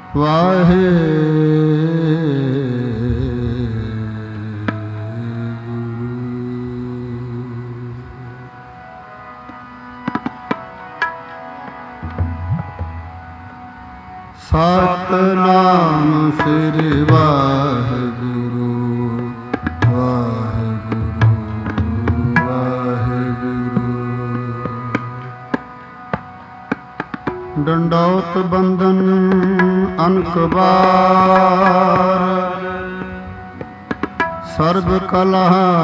ਸਤਿਨਾਮ ਸ੍ਰੀ ਵਾਹਿਗੁਰੂ ਵਾਹਿਗੁਰੂ ਵਾਹਿਗੁਰੂ। ਡੰਡੌਤ ਬੰਦਨ ਅਨਕ ਬਾਰ ਸਰਬ ਕਲਾ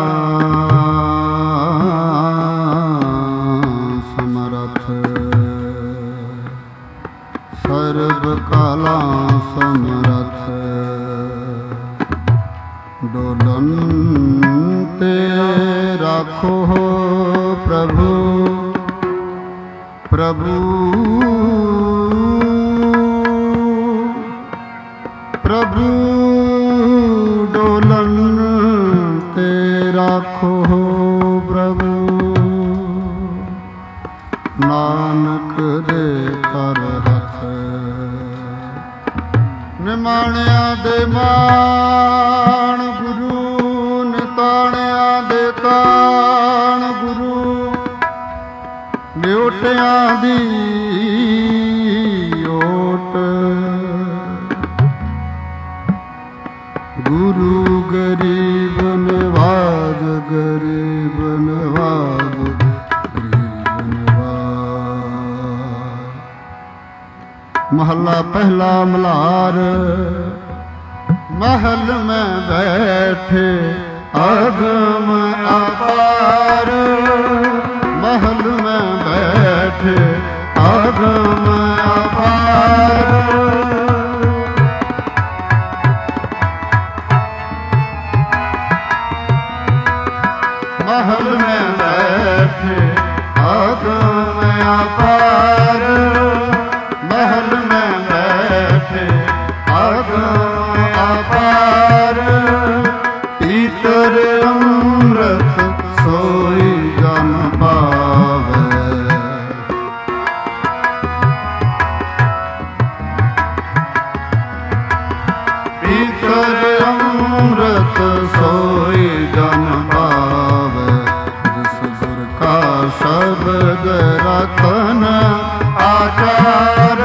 ਸਮਰਥ ਸਰਬ ਕਲਾ ਸਮਰਥ। ਡੋਲਨ ਤੇ ਰਾਖੋ ਪ੍ਰਭੂ ਪ੍ਰਭੂ ਪ੍ਰਭੂ। ਡੋਲਨ ਤੇ ਰਾਖੋ ਪ੍ਰਭੂ ਨਾਨਕ ਦੇ ਕਰ ਹੱਥ। ਨਿਮਾਣਿਆਂ ਦੇ ਮਾਣ ਗੁਰੂ ਨਿਤਾਣਿਆਂ ਦੇ ਤਾਣ ਗੁਰੂ। ਨਿਉਟਿਆਂ ਦੀ ਓਟ ਗੁਰੂ ਗਰੀਬ ਨਿਵਾਜ ਗਰੀਬ ਨਿਵਾਜ ਗਰੀਬ ਨਿਵਾਜ। ਮਹੱਲਾ ਪਹਿਲਾ ਮਲ੍ਹਾਰ। महल में बैठे अगम अपार। महल में बैठे अगम अपार। महल में बैठे अगम अपार। महल में बैठे अगम अपार। पीतर अमृत सोई जन पावे। पीतर अमृत सोई जन पावे। जिस गुर का शब्द रतन आचार।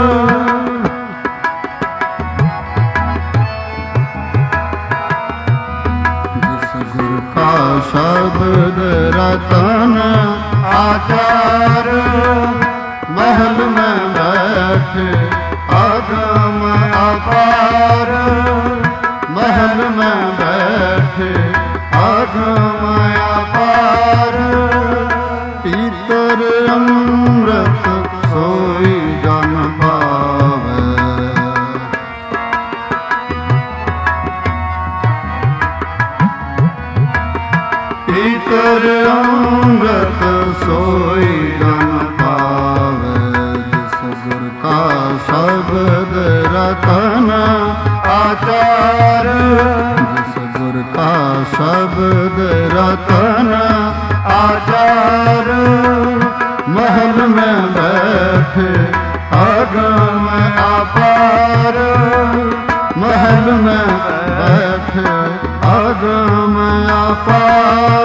शब्द रतन आचार। महल में बैठे अगम अपार। महल में बैठे अगम अपार। पीतर अमृत सोई जन पावे। पीतर अमृत सोई जन पावे। जिस गुर का शब्द रतन आचार। जिस गुर का शब्द रतन आचार। महल में बैठे अगम अपार। महल में बैठे अगम अपार।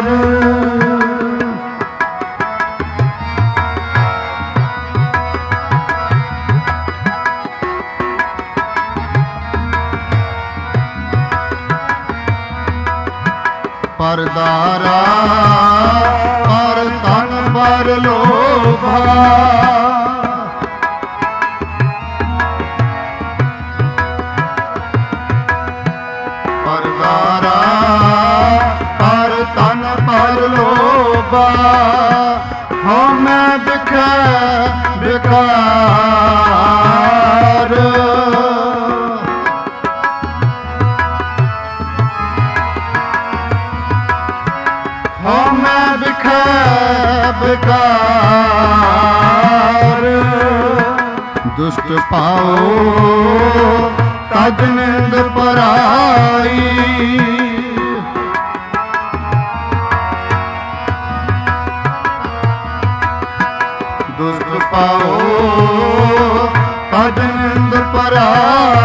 परदारा पर तन पर लोभा। परदारा पर तन पर लोभा। हो मैं बिखा बेकार। हो मैं बिखा बेकार। दुष्ट पाओ तज निंद पराई। दुष्ट पाओ तज निंद पराई।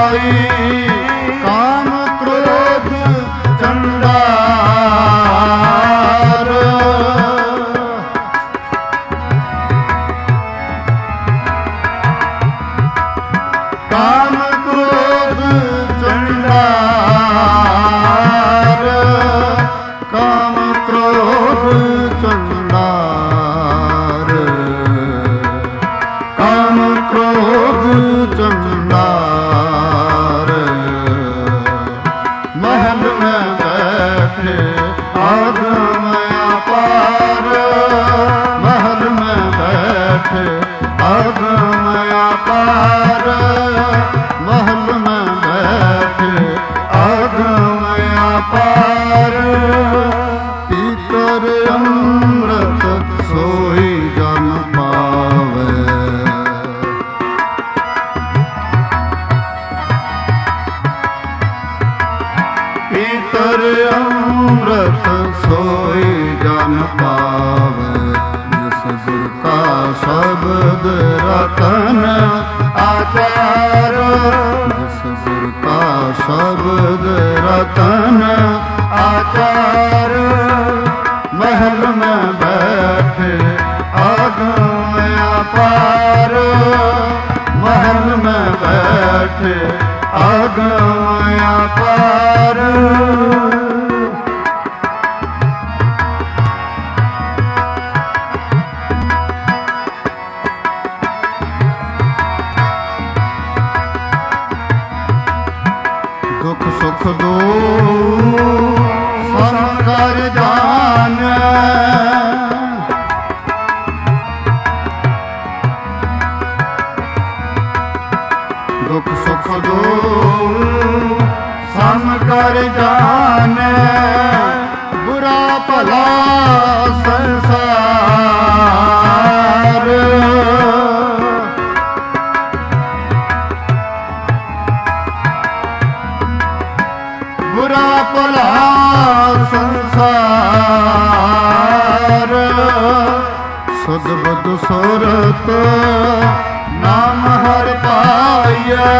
ਪੀਤਰ ਅੰਮ੍ਰਿਤ ਸੋਈ ਜਨ ਪਾਵੇ, ਜਿਸ ਗੁਰ ਕਾ ਸ਼ਬਦ ਰਤਨ ਆਚਾਰ, ਜਿਸ ਗੁਰ ਕਾ ਸ਼ਬਦ ਰਤਨ ਆਚਾਰ। महल में बैठे आगम अपार, महल में बैठे आगम अपार। दुख सुख दो समकर जान, दुख सुख दो समकर जान, बुरा भला संसार। बुरा भला संसार, सुध बुध सुरत नाम हर पाइए।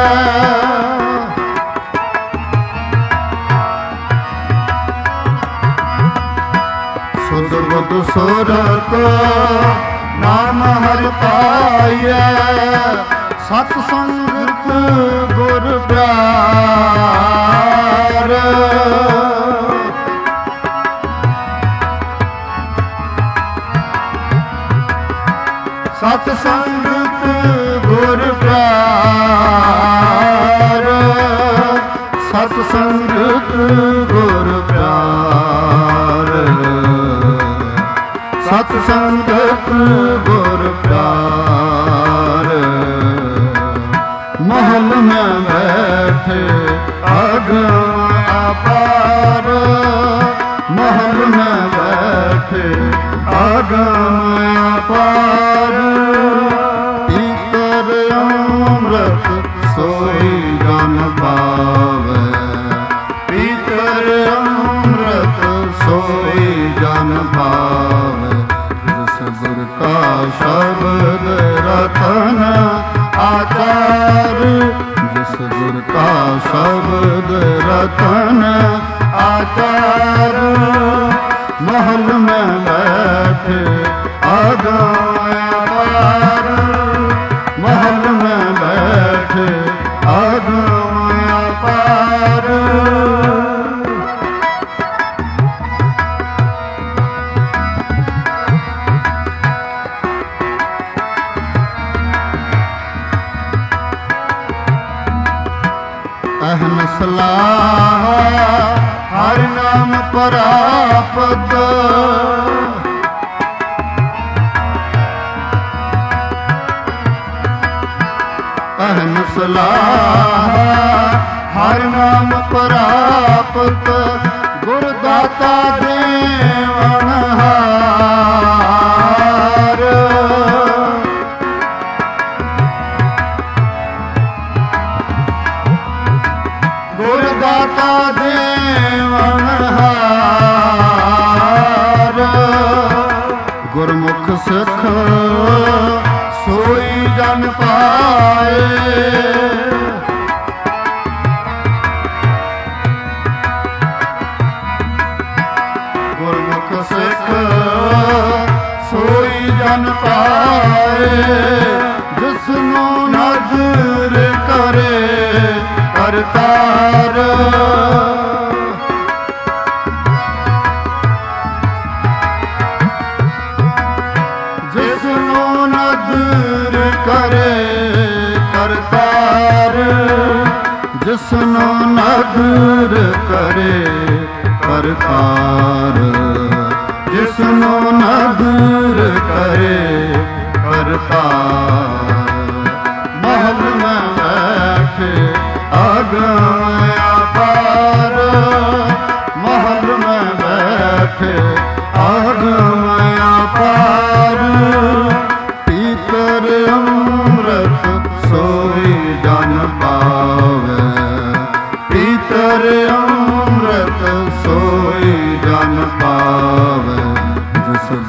सुध बुध सुरत नाम हर पाइए, सत संगत गुर प्यार। सत संगत गुर प्यार, सत संगत गुर प्यार, सत संगत गुर प्यार। महल में बैठे आगम अपार, महल में बैठे आगम अपार। पीतर अमृत सोई जन पावे, पीतर अमृत सोई जन पावे, जिस गुर का शब्द रतन आचार, जिस गुर का शब्द रतन आचार। महल में बैठे आगम अपार, महल में बैठे आगम अपार। अहम सलाह हर नाम प्राप्त, अहम सलाह हर नाम प्राप्त, गुरदाता देवनहार। गुरदाता देवनहार, गुरमुख सिख सोई जन पाए। गुरमुख सिख सोई जन पाए, जिसनु नजर करे करतार। जिसनु नजर करे करतार, जिसनु नजर करे करतार, जिसनु नजर करे करतार। महल में बैठे आगम अपार, महल में बैठे आगम अपार। पीतर अमृत सोई जन पावे, पीतर अमृत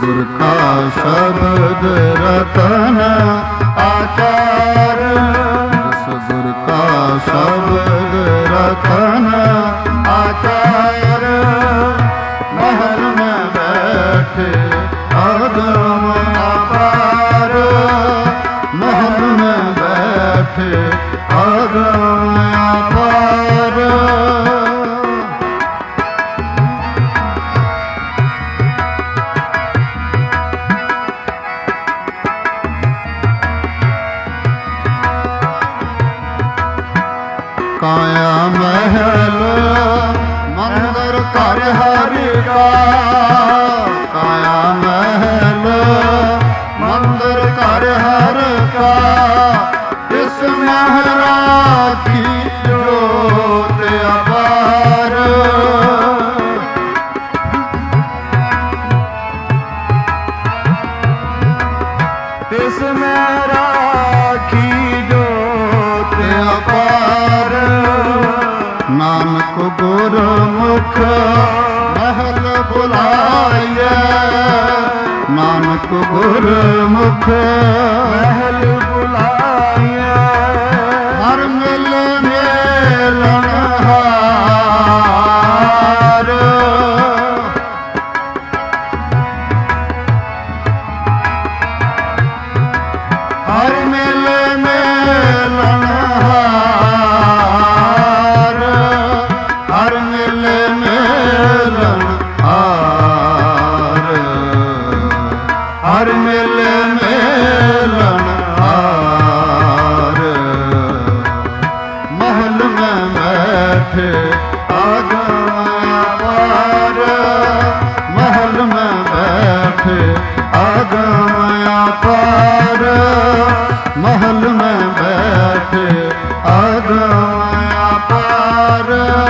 ਗੁਰ ਕਾ ਸ਼ਬਦ ਰਤਨ ਆਚਾਰ, ਜਿਸ ਗੁਰ ਕਾ ਸ਼ਬਦ ਰਤਨ ਆਚਾਰ, ਮਹਲ ਮੈਂ ਬੈਠੇ ਅਗਮ ਅਪਾਰ, ਮਹਲ ਮੈਂ ਬੈਠੇ ਅਗਮ ਅਪਾਰ। ਕਾਇਆ ਮਹਿਲ ਮੰਦਰ ਘਰ ਹਰਿ ਕਾ, ਕਾਇਆ ਮਹਿਲ ਮੰਦਰ ਘਰ ਹਰ ਕਾ, ਇਸ ਮਹਿ ਰਾਖੀ ਜੋਤ ਅਪਾਰ, ਇਸ ਮਹਿ ਰਾਖੀ ਜੋਤ ਅਪਾਰ। ਨਾਨਕ ਗੁਰਮੁਖ ਮਹਲ ਬੁਲਾਈਐ, ਨਾਨਕ ਗੁਰਮੁਖ ਮਹਲ ਬੁਲਾਈਐ, ਹਰ ਮਿਲ ਮੇਲਣ ਹਾਰ, ਹਰ ਮਿਲ ਮੇਲਣ ਹਾਰ, ਹਰ ਮਿਲ ਮੇਲਣ ਹਾਰ, ਹਰ ਮਿਲ ਮੇਲਣ ਹਾਰ। ਮਹਲ ਮੈਂ ਬੈਠੇ ਅਗਮ ਅਪਾਰ, ਮਹਲ ਮੈਂ ਬੈਠੇ ਅਗਮ ਅਪਾਰ, ਮਹਲ ਮੈਂ ਬੈਠੇ ਅਗਮ ਅਪਾਰ।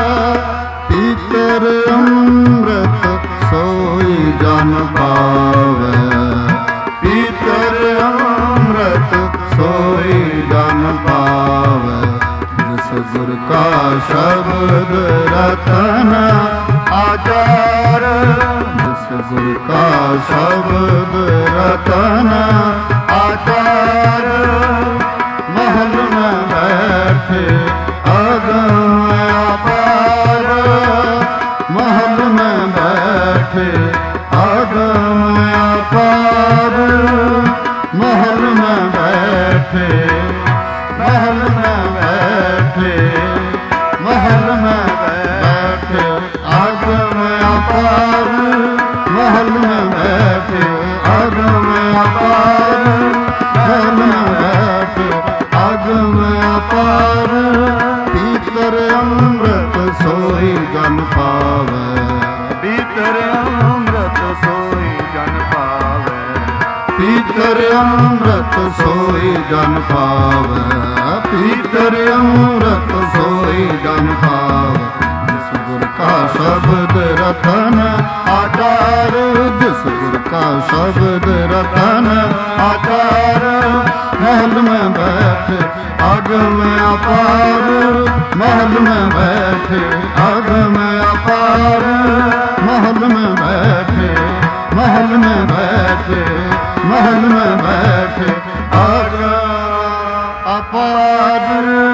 ਪੀਤਰ ਅੰਮ੍ਰਿਤ ਸੋਈ ਜਨ ਪਾਵੈ, ਪੀਤਰ ਅੰਮ੍ਰਿਤ ਸੋਈ ਜਨ ਪਾਵੈ, ਜਿਸ ਗੁਰ ਕਾ ਸ਼ਬਦ ਰਤਨ ਆਚਾਰ, ਜਿਸ ਗੁਰ ਕਾ ਸ਼ਬਦ ਰਤਨ ਆਚਾਰ। ਮਹਲ ਮੈਂ ਬੈਠੇ ਅਗਮ ਅਪਾਰ, ਮਹਲ ਮੈਂ ਬੈਠੇ ਅਗਮ ਅਪਾਰ, ਮਹਲ ਮੈਂ ਬੈਠੇ, ਮਹਲ ਮੈਂ ਬੈਠੇ, ਮਹਲ ਮੈਂ ਬੈਠੇ ਅਗਮ ਅਪਾਰ, ਮਹਲ ਮੈਂ ਬੈਠੇ ਅਗਮ ਅਪਾਰ, ਮਹਲ ਮੈਂ ਬੈਠੇ ਅਗਮ ਅਪਾਰ। ਪੀਤਰ ਅੰਮ੍ਰਿਤ ਸੋਈ ਜਨ ਪਾਵੈ, ਪੀਤਰ ਅੰਮ੍ਰਿਤ ਸੋਈ ਜਨ ਪਾਵੈ, ਪੀਤਰ ਅੰਮ੍ਰਿਤ ਸੋਈ ਜਨ ਪਾਵੈ, ਪੀਤਰ ਅੰਮ੍ਰਿਤ ਸੋਈ ਜਨ ਪਾਵੈ, ਜਿਸ ਗੁਰ ਕਾ ਸ਼ਬਦ ਰਤਨ ਆਚਾਰ, ਜਿਸ ਗੁਰ ਕਾ ਸ਼ਬਦ ਰਤਨ ਆਚਾਰ। ਮਹਲ ਮੈਂ ਬੈਠੇ ਅਗਮ ਅਪਾਰ, ਮਹਲ ਮੈਂ ਬੈਠੇ ਅਗਮ ਅਪਾਰ, ਮਹਲ ਮੈਂ ਬੈਠੇ, ਮਹਲ ਮੈਂ ਬੈਠੇ, ਮਹਲ ਮੈਂ ਬੈਠੇ ਅਗਮ ਅਪਾਰ,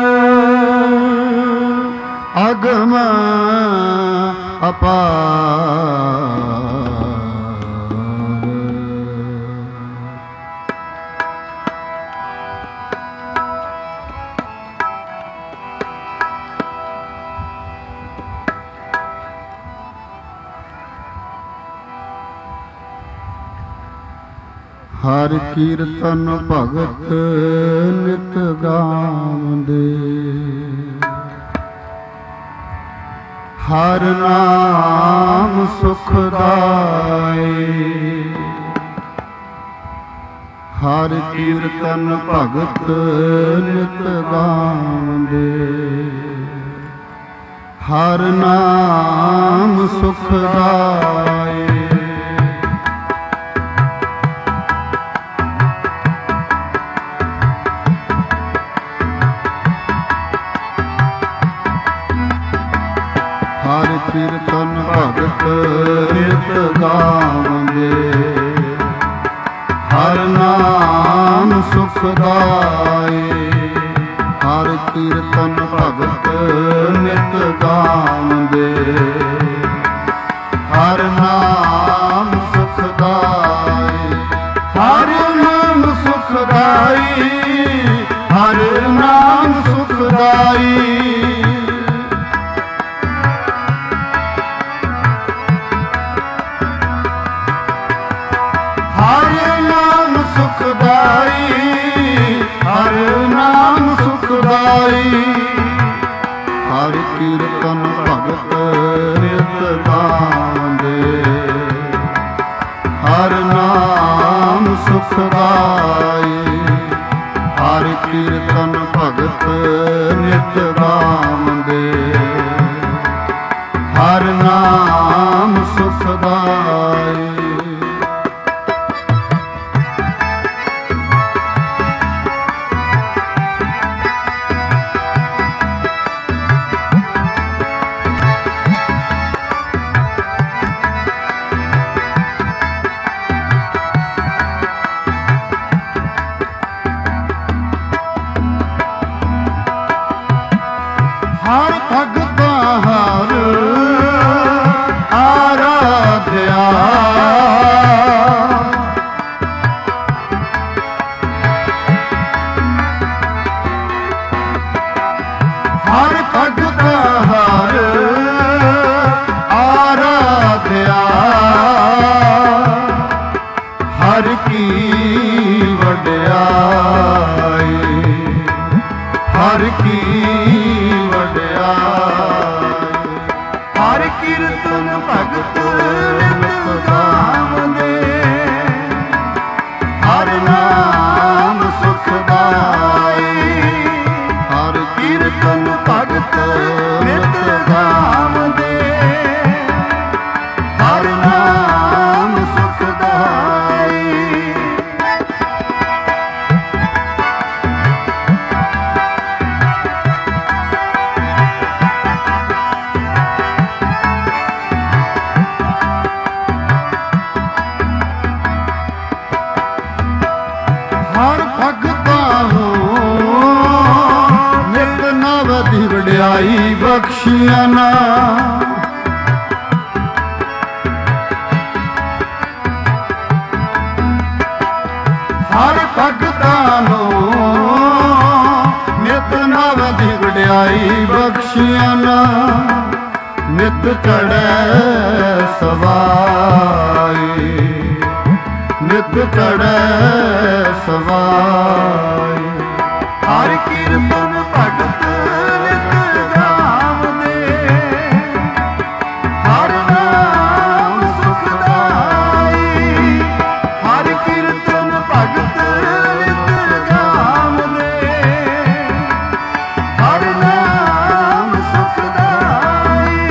ਅਗਮ ਅਪਾਰ। ਹਰ ਕੀਰਤਨ ਭਗਤ ਨਿਤ ਗਾਵੰਦੇ, ਹਰ ਨਾਮ ਸੁਖ ਦਾਏ, ਹਰ ਕੀਰਤਨ ਭਗਤ ਨਿਤ ਗਾਵੰਦੇ, ਹਰ ਨਾਮ ਸੁਖ ਦਾਏ। ਹਰ ਕੀਰਤਨ ਭਗਤ ਨਿਤ ਗਾਵੰਦੇ, ਹਰ ਨਾਮ ਸੁਖਦਾਈ। ਹਰ ਕੀਰਤਨ ਭਗਤ ਨਿਤ ਗਾਵੰਦੇ। ਹਰ ਨਾਮ ਸੁਖਦਾਈ। ਹਰ ਨਾਮ ਸੁਖਦਾਈ। ਹਰ ਨਾਮ ਸੁਖਦਾਈ। ਹਰ ਨਾਮ ਸੁਖਦਾਈ। ਹਰ ਨਾਮ ਸੁਖਦਾਈ। ਹਰ ਕੀਰਤਨ ਭਗਤ ਨਿਤ ਗਾਵੰਦੇ। ਹਰ ਨਾਮ ਸੁਖਦਾਈ। ਹਰ ਕੀਰਤਨ ਭਗਤ ਨਿਤ ਗਾਵੰਦੇ। ਹਰ ਨਾਮ ਸੁਖਦਾਈ। ਹਰ ਭਗਤਾ ਹਰ ਆਰਾਧਿਆ। ਹਰ ਭਗਤਾ ਹਰ ਆਰਾਧਿਆ। ਹਰ ਕੀ ਵਡਿਆਈ। ਹਰ ਕੀ ਹਰ ਕੀਰਤਨ ਭਗਤ ਨਿਤ ਗਾਵੰਦੇ। ਹਰ ਨਾਮ ਸੁਖਦਾਈ। ਹਰ ਕੀਰਤਨ ਭਗਤ ਨਿਤ ਗਾਵੰਦੇ। ਹਰ ਨਾਮ ਸੁਖਦਾਈ। ਹਰ ਭਗਤਾ ਹੋ ਨਿਤ ਨਵ ਦੀ ਵਡਿਆਈ ਬਖਸ਼ੀਆਂ ਨਾ। ਹਰ ਭਗਤਾ ਨੂੰ ਨਿਤ ਨਵ ਦੀ ਵਡਿਆਈ ਬਖਸ਼ੀਆਂ ਨਾ। ਨਿਤ ਚੜ੍ਹੈ ਸਵਾਈ। ਨਿਤ ਚੜ੍ਹੈ ਸਵਾਈ। ਹਰ ਕੀਰਤਨ ਭਗਤ ਨਿਤ ਗਾਵੰਦੇ। ਹਰ ਨਾਮ ਸੁਖਦਾਈ। ਹਰ ਕੀਰਤਨ ਭਗਤ ਨਿਤ ਗਾਵੰਦੇ। ਹਰ ਨਾਮ ਸੁਖਦਾਈ।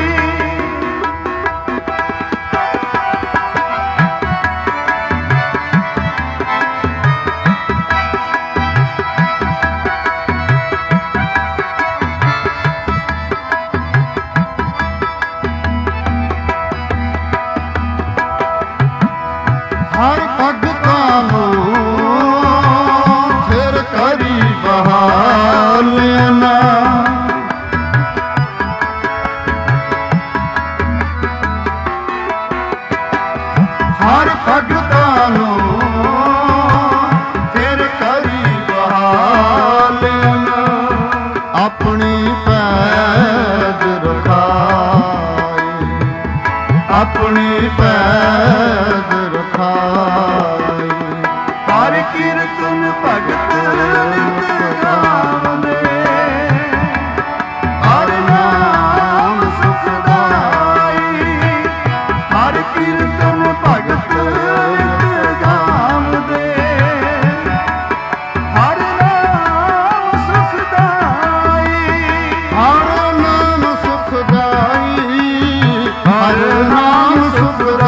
ਹਰ ਭਗਤਾ ਨੂੰ ਫਿਰ ਕਰੀ ਬਹਾਲਿਆਂ ਨਾ। ਹਰ ਭਗਤਾ ਨੂੰ ਫਿਰ ਕਰੀ ਬਹਾਲਿਆਂ ਨਾ। ਆਪਣੀ ਪੈਜ ਰਖਾਈ। ਆਪਣੀ ਪੈਜ ਰਖਾਈ। ਹਰ ਕੀਰਤਨ ਭਗਤ ਨਿਤ ਗਾਵੰਦੇ। ਹਰ ਨਾਮ ਸੁਖਦਾਈ। ਹਰ ਕੀਰਤਨ ਭਗਤ ਨਿਤ ਗਾਵੰਦੇ। ਹਰ ਨਾਮ ਸੁਖਦਾਈ। ਹਰ ਨਾਮ ਸੁਖਦਾਈ। ਹਰ ਨਾਮ ਸੁਖਦਾਈ।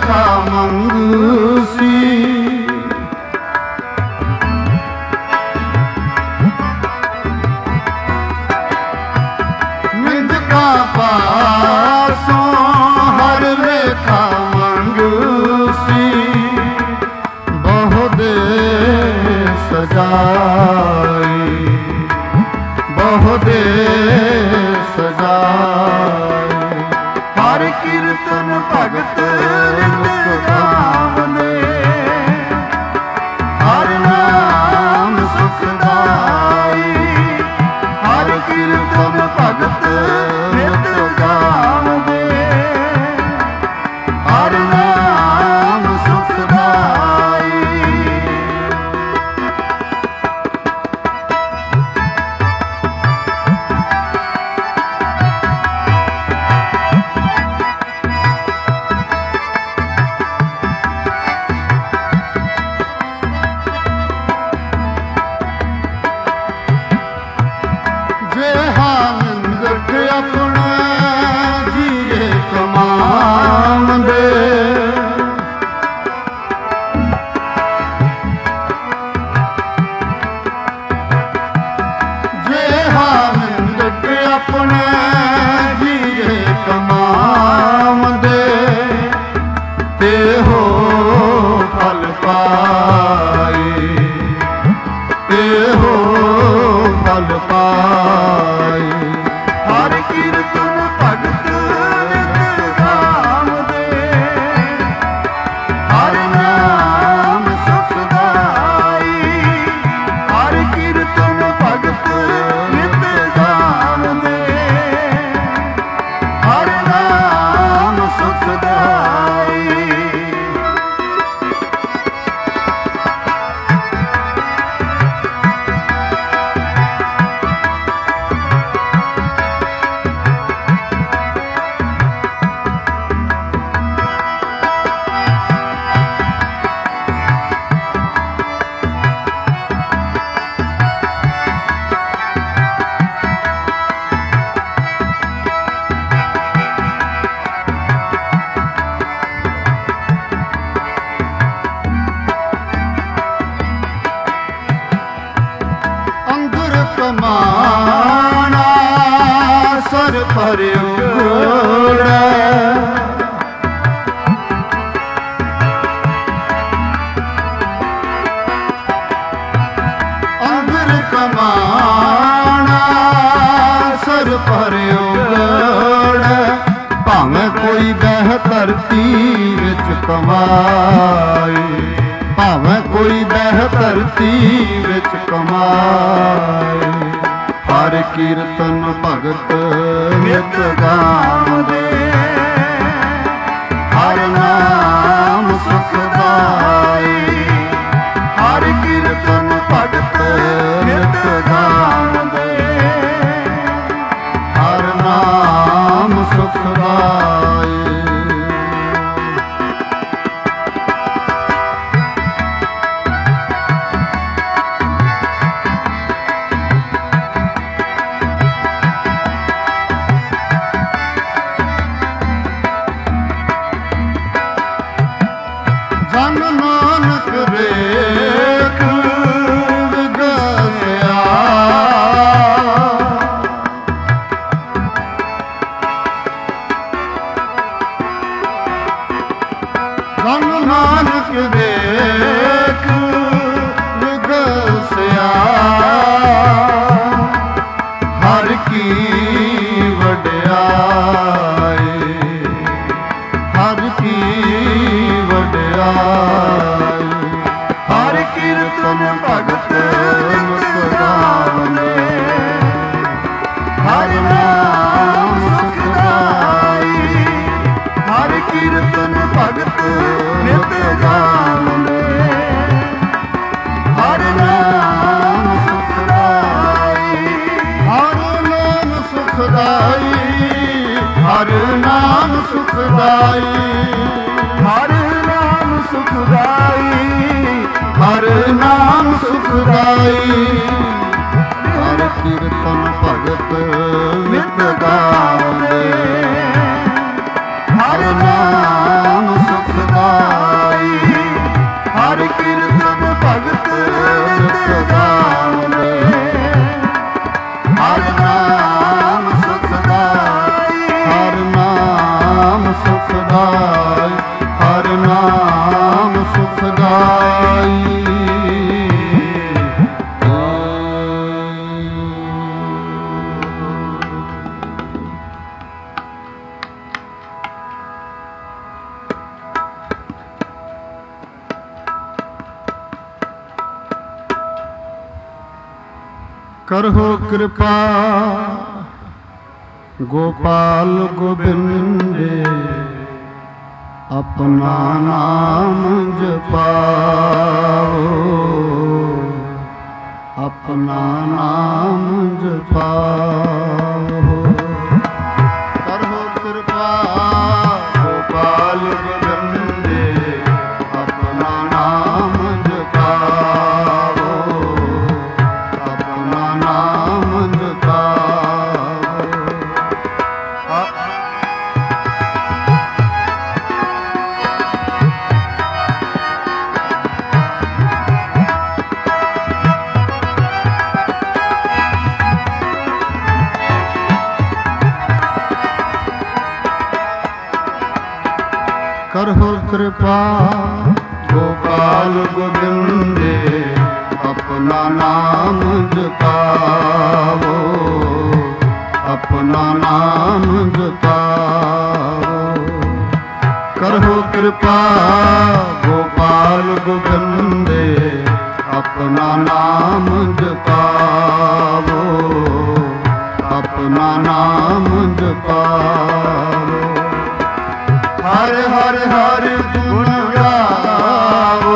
ਲੇਖਾ ਮੰਗੂਸੀ। ਨਿੰਦਕਾਂ ਪਾਸੋਂ ਹਰ ਲੇਖਾ ਮੰਗੂਸੀ। ਬਹੁਤੇ ਸਜਾਈ ਬਹੁਤੇ ਸਜਾਈ। ਹਰ ਕੀਰਤਨ ਭਗਤ ਨਿਤ ਗਾਵਨੇ। ਹਰ ਨਾਮ ਸੁਖਦਾਈ। ਹਰ ਕੀਰਤਨ ਭਗਤ ਨਿਤ ਗਾਵਨੇ। ਹਰ ਨਾਮ ਸੁਖਦਾਈ। ਆਪਣੇ ਜੀਏ ਕਮਾਵਦੇ ਤੇ ਹੋ ਫਲ ਪਾਏ। ਤੇ ਹੋ ਫਲ ਪਾਏ। ਹਰ ਕੀਰਤਨ ਭਗਤ ਨਿਤ ਗਾਵਦੇ। ਹਰ ਨਾਮ ਸੁਖਦਾਈ। ਹਰ ਕੀਰਤਨ ਭਗਤ ਨਿਤ ਗਾਵਦੇ। ਹਰ ਨਾਮ ਸੁਖਦਾਈ। ਕਮਾਣਾ ਸਰ ਭਰਿਓ ਗੋੜਾ। ਅੰਦਰ ਕਮਾਣਾ ਸਰ ਭਰਿਓ ਗੋੜਾ। ਭਾਵੇਂ ਕੋਈ ਬਹਿ ਧਰਤੀ ਵਿੱਚ ਕਮਾਏ। ਭਾਵੇਂ ਕੋਈ ਬਹਿ ਧਰਤੀ ਵਿੱਚ ਕਮਾਏ। ਹਰ ਕੀਰਤਨ ਭਗਤ ਨਿਤ ਗਾਵਦੇ। ਹਰ ਨਾਮ ਸੁਖਦਾਈ। ਹਰ ਕੀਰਤਨ ਭਗਤ ਨਿਤ ਗਾਵਦੇ। ਹਰ ਨਾਮ ਸੁਖਦਾਈ। ਜਨ ਨਾਨਕ ਰੇਖ ਵਿਗਸਿਆ। ਜਨ ਨਾਨਕ ਰੇਖ ਵਿਗਸਿਆ। ਹਰ ਕੀ ਵਡਿਆਈ। ਹਰ ਕੀ ਵਡਿਆਈ। ਹਰ ਕੀਰਤਨ ਭਗਤ ਨਿਤ ਗਾਵਨੇ। ਹਰ ਨਾਮ ਸੁਖਦਾਈ। ਹਰ ਕੀਰਤਨ ਭਗਤ ਨਿਤ ਗਾਵਨੇ। ਹਰ ਨਾਮ ਸੁਖਦਾਈ। ਹਰ ਨਾਮ ਸੁਖਦਾਈ। ਹਰ ਨਾਮ ਸੁਖਦਾਈ। ਹਰ ਨਾਮ ਸੁਖਦਾਈ। ਹਰ ਨਾਮ ਸੁਖਦਾਈ। ਹਰ ਕੀਰਤਨ ਭਗਤ ਨਿਤ ਗਾਵਦੇ। ਹਰ ਨਾਮ ਸੁਖਦਾਈ। नाम सुखदाई। करहो कृपा गोपाल गोविंदे, अपना नाम जपाओ, अपना नाम जपाओ। करहो कृपा गोपाल गोविंदे, अपना नाम जपाओ, अपना नाम जपाओ। करहो कृपा गोपाल गोविंदे, अपना नाम जपाओ, अपना नाम जपाओ। करहो कृपा गोपाल गोविंदे, अपना नाम जपाओ, अपना नाम जपाओ। हरे हरे हरे गुण गाओ,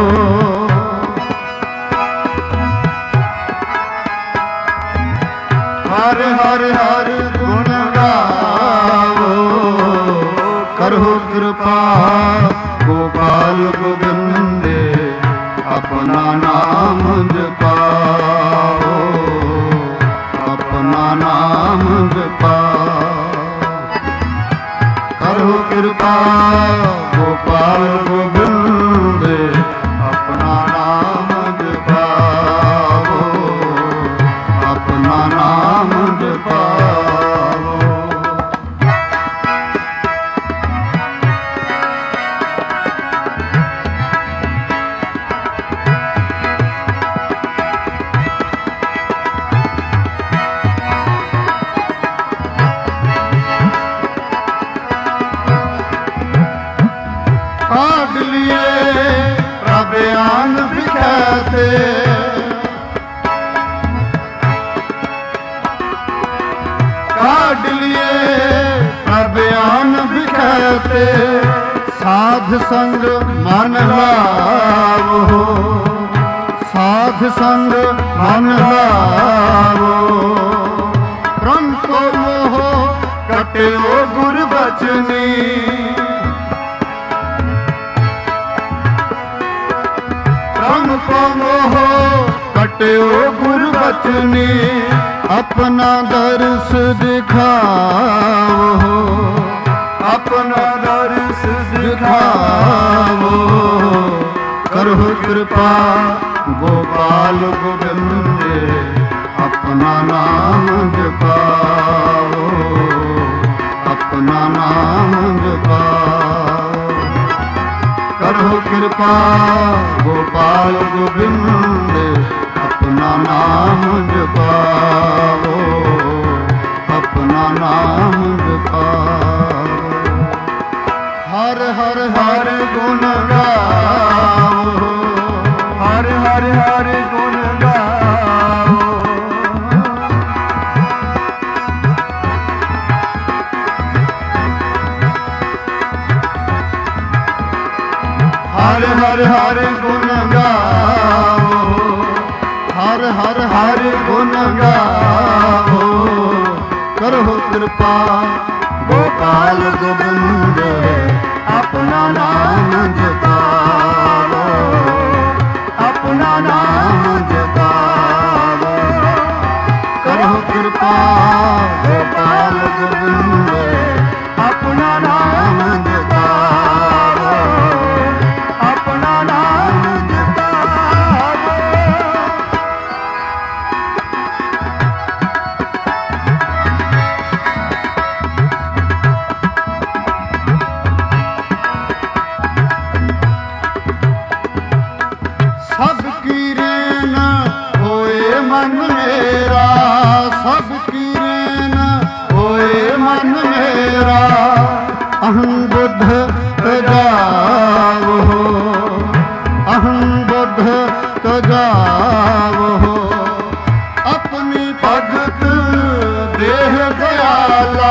हरे हरे हरे गुण गाओ। करहो कृपा गोपाल गोविंदे, अपना नाम जपाओ, अपना नाम जपाओ। करहो कृपा गोपाल गोविंदे, अपना नाम जपाओ, अपना नाम जपाओ। काट लिए प्रबयान बिखरते, काट लिए प्रबयान बिखरते। साध संग मन लावो, साध संग मन लावो। प्रण को मोह कटे ओ गुर बचनी, प्रण को मोह कटे ओ गुर बचनी। अपना दर्श दिखाओ, अपना दर्श दिखाओ। करहो कृपा गोपाल गोविंदे, अपना नाम जपाओ, अपना नाम जपाओ। करहो कृपा गोपाल गोविंदे, अपना नाम जपाओ, अपना नाम जपाओ। हर हर हर गुण गाओ, हर हर हर गुण गाओ। हर हर हर गुण गाओ, हर हर हर गुण गाओ। करहो कृपा गोपाल गोविंदे, अपना नाम जपाओ, अपना नाम जपाओ। करहो कृपा गोपाल गोविंदे, अपना नाम जपाओ, अपना नाम जपाओ। मेरा अहं बुद्ध तजावो, अहं बुद्ध तजावो। अपनी भगत देह दयाला,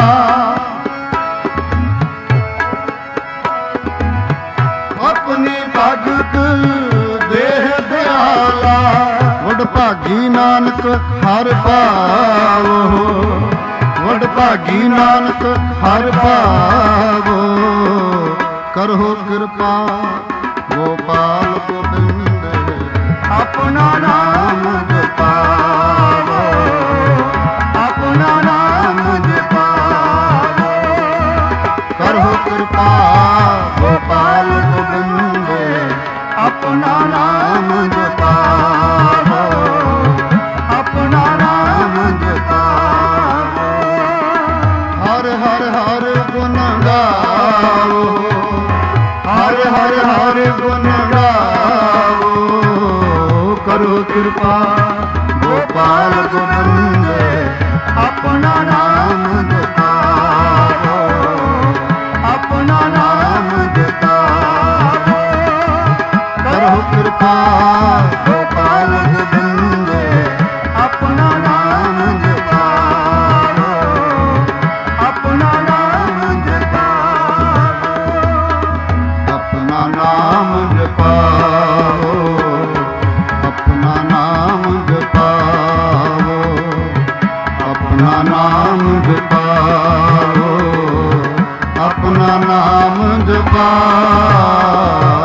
अपनी भगत देह दयाला। वडभागी नानक हर पावो, वडभागी नानक हर पावो। करहो कृपा गोपाल गोबिंद, अपना नाम जपावो, अपना नाम जपावो। करहो कृपा गोपाल गोबिंद, अपना नाम जपावो, अपना नाम जपावो। हर हर हर गुण गाओ, हर हर हर गुण गाओ। करो कृपा गोपाल गोबिंद, अपना नाम जपावो, अपना नाम जपावो। करो कृपा गोपाल गोबिंद, अपना नाम जपावो, अपना नाम जपावो, अपना नाम जपावो, अपना नाम जपावो, अपना नाम जपावो, अपना नाम जपावो।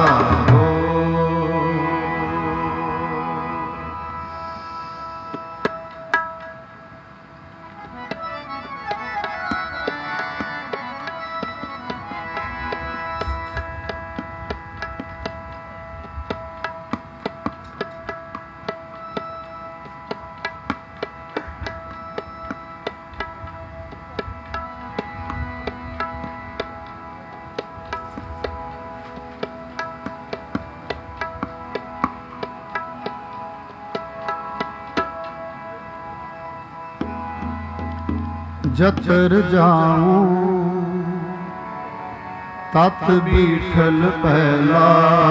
जतर जाऊं तत बीठल पहला,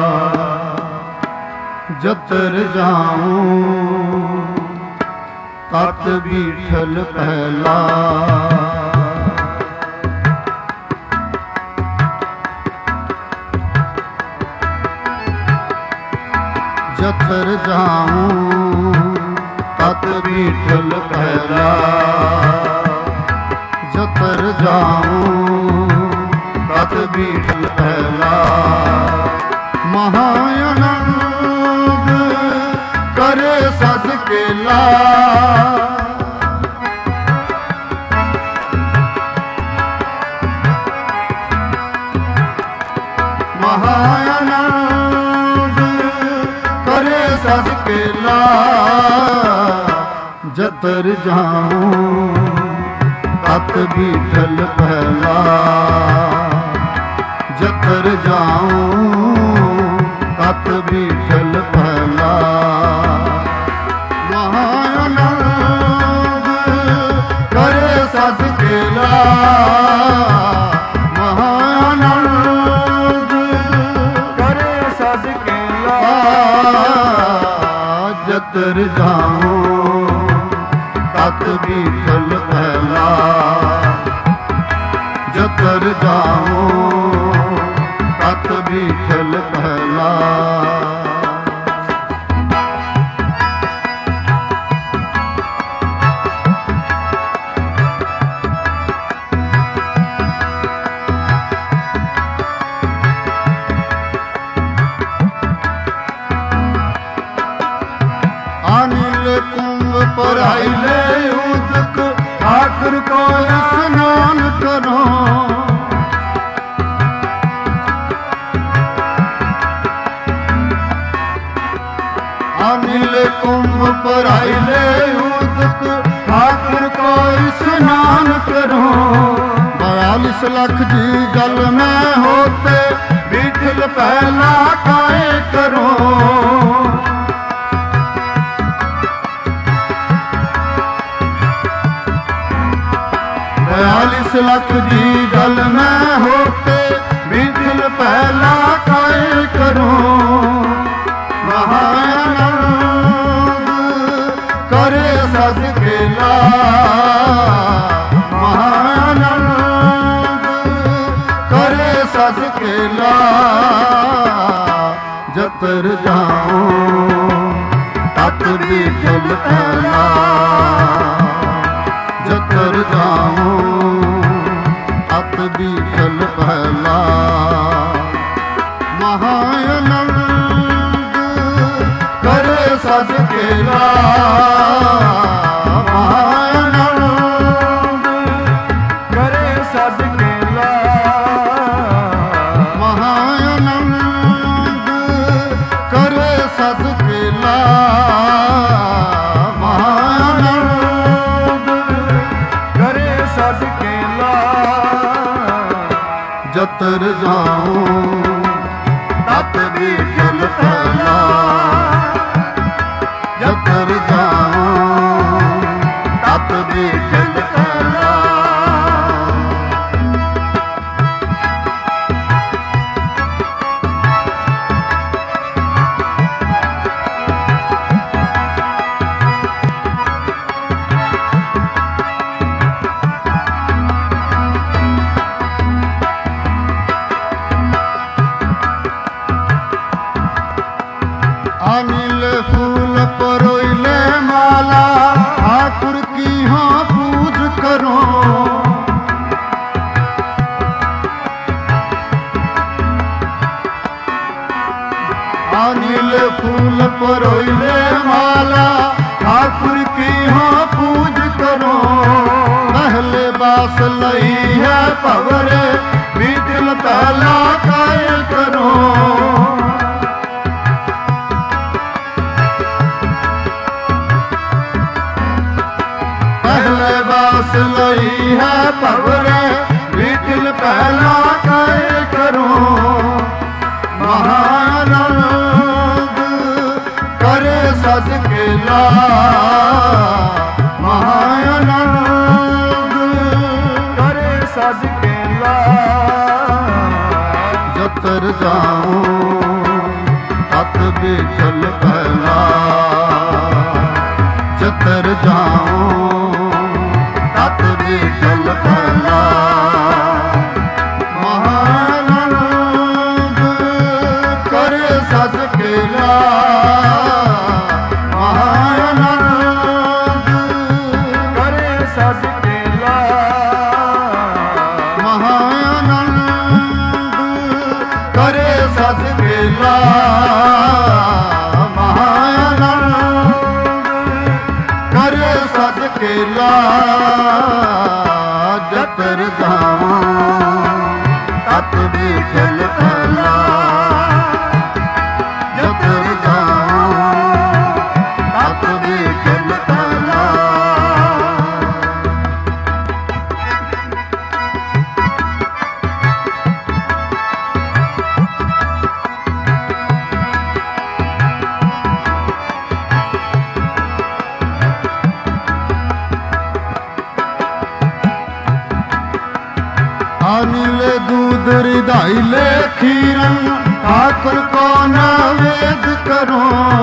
जतर जाऊं तत बीठल पहला। जतर जाऊं तत बीठल पहला, जतर जाऊं तत बीठल पहला। महाआनंद करे सस केला, महाआनंद करे सस केला। जतर जाऊं तत बीठल पहला, जतर जाऊं तत बीठल पहला। महाआनंद करे सस केला, महाआनंद करे सस केला। जतर जाऊं तत बीठल पहला, जतर जाऊं तत बीठल पहला। अनिल कुंभ पराइले उदक, ठाकुर को स्नान करो। अनिल कुंभ पराइले उदक, ठाकुर को स्नान करो। 42 लाख जी जल में होते, बीठल पहला काहे करो। 42 लाख जी पहला काय करूं महानंद करे सस केला महानंद करे सस केला जतर जाऊं तत भी चल पहला जतर जाऊं तत भी चल पहला महानंद करे सस केला महानंद करे सस केला महानंद करे सस केला महानंद करे सस केला जतर जाऊं तत भी चल पहला जतर जाऊं तत भी चल पहला अनिल फूल परोइले माला ठाकुर की हाँ पूज करो अनिल फूल परोइले माला ठाकुर की हाँ पूज करो पहले बास लई है पवरे भी दिल पहला काय करो पहले बास लई है पवरे भी दिल पहला काय करूं महानंद करे सस केला महानंद करे सस केला जतर जाऊं तत भी चल पहला जतर जाऊं तत भी चल पहला महानंद करे सस केला महानंद करे सस केला महानंद करे सस केला महानंद करे सस केला जतर जाऊं तत भी चल पहला जतर जाऊं तत भी चल पहला अनिल दूध रिधाइले खीरन ठाकुर को नवेद करो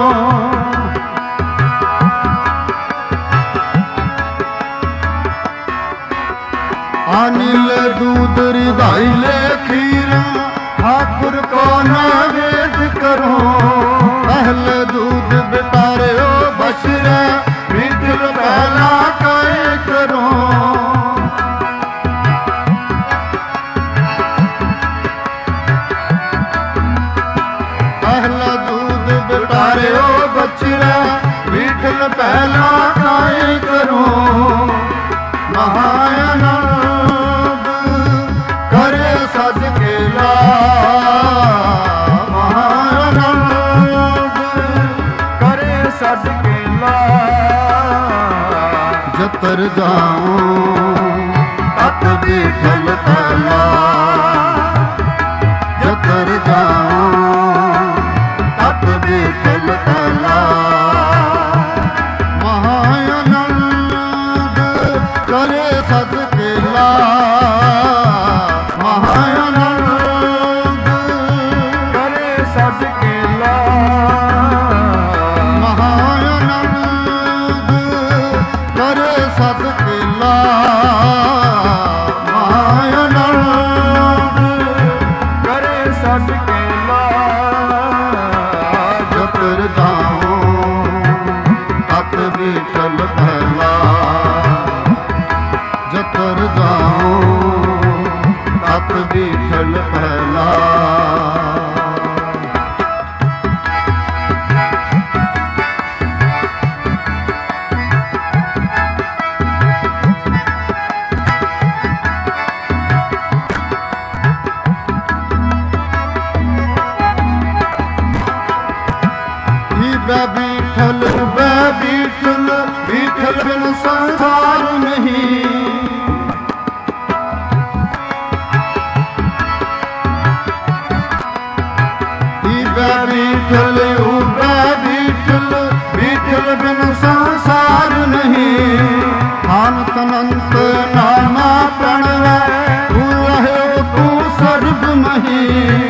अनिल दूध रिधाइले खीरन ठाकुर को नवेद करो पहले दूध बितारे हो बशरे भी दिल पहला काय करो पहला दूध बिटारे हो बचरा विठल पहला काय करूं महानंद करे सस केला महानंद करे सस केला जतर जाऊं तत भी चल पहला जतर जाऊं तत भी चल पहला महानंद करे सस केला महानंद ਪਹਿਲਾ ਜਤਰ ਜਾਉ ਤਤ ਬੀਠਲ ਪਹਿਲਾ ਜਤਰ ਜਾਉ ਤਤ ਬੀਠਲ ਪਹਿਲਾ ਬੀਠਲ ਬੀਠਲ ਬੀਠਲ ਬਿਨ ਸੰਸਾਰ ਨਹੀਂ ਬੀਠਲ ਬੀਠਲ ਬੀਠਲ ਬਿਨ ਸੰਸਾਰ ਨਹੀਂ ਅਨੰਤ ਅਨੰਤ ਨਾਮਾ ਪ੍ਰਣਵੈ ਤੂੰ ਰਹਿਓ ਤੂੰ ਸਰਬ ਮਹੀ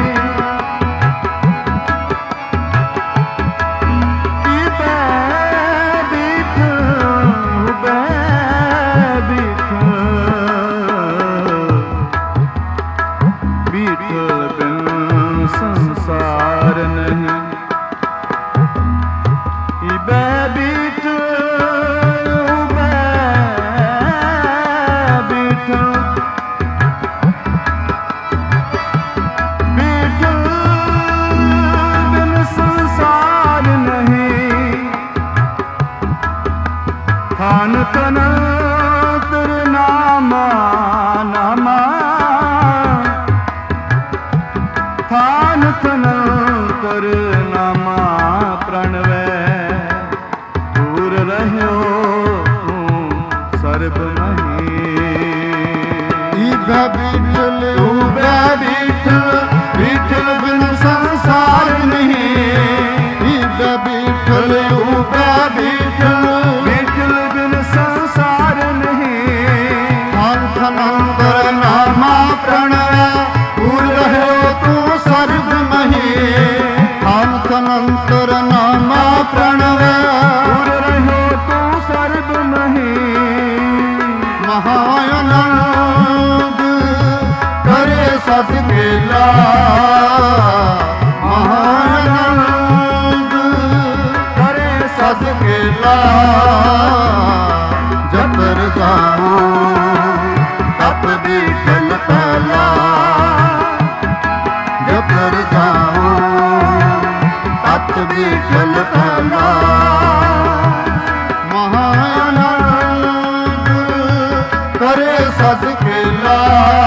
ਜਤਰ ਜਾਉ ਤਤ ਬੀਠਲ ਪਹਿਲਾ ਜਤਰ ਜਾਉ ਤਤ ਬੀਠਲ ਪਹਿਲਾ ਮਹਾਆਨੰਦ ਕਰੇ ਸਦ ਕੇਲਾ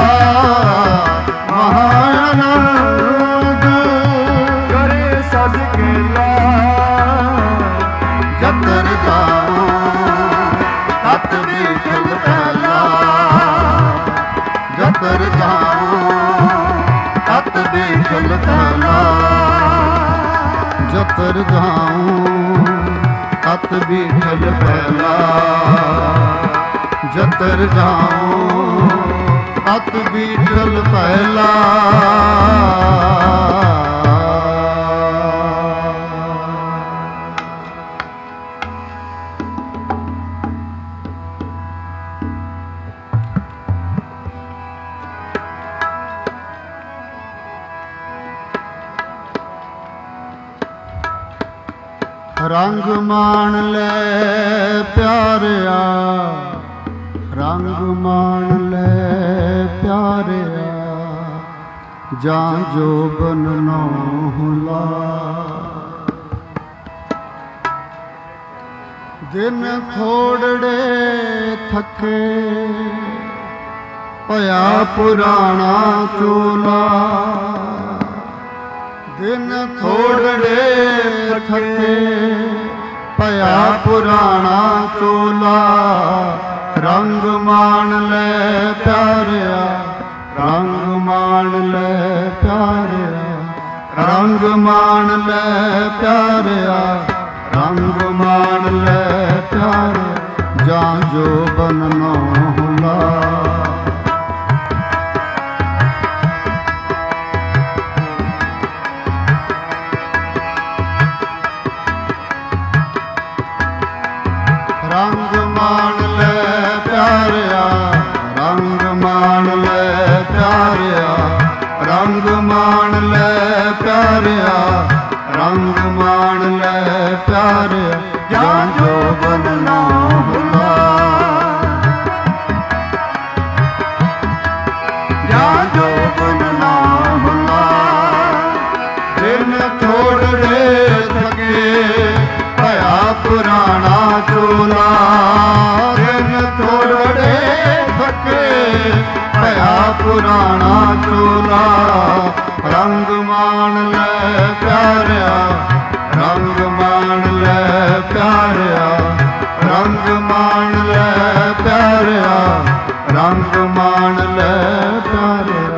ਮਹਾਆਨੰਦ ਕਰੇ ਸਦ ਕੇਲਾ ਜਤਰ ਜਾਉ ਤਤ ਬੀਠਲ ਪਹਿਲਾ ਜਤਰ ਜਾਉ ਤਤ ਬੀਠਲ ਪਹਿਲਾ ਜਤਰ ਜਾਉ ਤਤ ਬੀਠਲ ਪਹਿਲਾ ਜਤਰ ਜਾਉ ਤਤ ਬੀਠਲ ਪਹਿਲਾ ਰੰਗ ਮਾਣ ਲੈ ਪਿਆਰਿਆ ਰੰਗ ਮਾਣ ਲੈ ਪਿਆਰਿਆ ਜਾਂ ਜੋਬਨ ਨੋ ਹੁਲਾ ਦਿਨ ਥੋੜੜੇ ਥਕੇ ਭਇਆ ਪੁਰਾਣਾ ਚੋਲਾ ਦਿਨ ਥੋੜੜੇ ਥਕੇ ਭਇਆ ਪੁਰਾਣਾ ਚੋਲਾ ਰੰਗ ਮਾਣ ਲੈ ਪਿਆਰਿਆ ਰੰਗ ਮਾਣ ਲੈ ਪਿਆਰਿਆ ਰੰਗ ਮਾਣ ਲੈ ਪਿਆਰਿਆ ਰੰਗ ਮਾਣ ਲੈ ਪਿਆਰਿਆ ਜਾਂ ਜੋਬਨ ਨੋ ਹੁਲਾ ਰੰਗ ਮਾਣ ਲੈ ਪਿਆਰਿਆ ਰੰਗ ਮਾਣ ਲੈ ਪਿਆਰਿਆ ਰੰਗ ਮਾਣ ਲੈ ਪਿਆਰਿਆ ਰੰਗ ਮਾਣ ਲੈ ਪਿਆਰਿਆ ਜਾਂ ਜੋਬਨ ਨਾ ਹੁਲਾ ਜਾਂ ਜੋਬਨ ਨਾ ਹੁਲਾ ਦਿਨ ਥੋੜੜੇ ਥਕੇ ਭਇਆ ਪੁਰਾਣਾ ਚੋਲਾ ਦਿਨ ਥੋੜੜੇ ਥਕੇ ਭਇਆ ਪੁਰਾਣਾ ਚੋਲਾ ਰੰਗ ਮਾਣ ਲੈ ਪਿਆਰਿਆ ਰੰਗ ਮਾਣ ਲੈ ਪਿਆਰਿਆ ਰੰਗ ਮਾਣ ਲੈ ਪਿਆਰਿਆ ਰੰਗ ਮਾਣ ਲੈ ਪਿਆਰਿਆ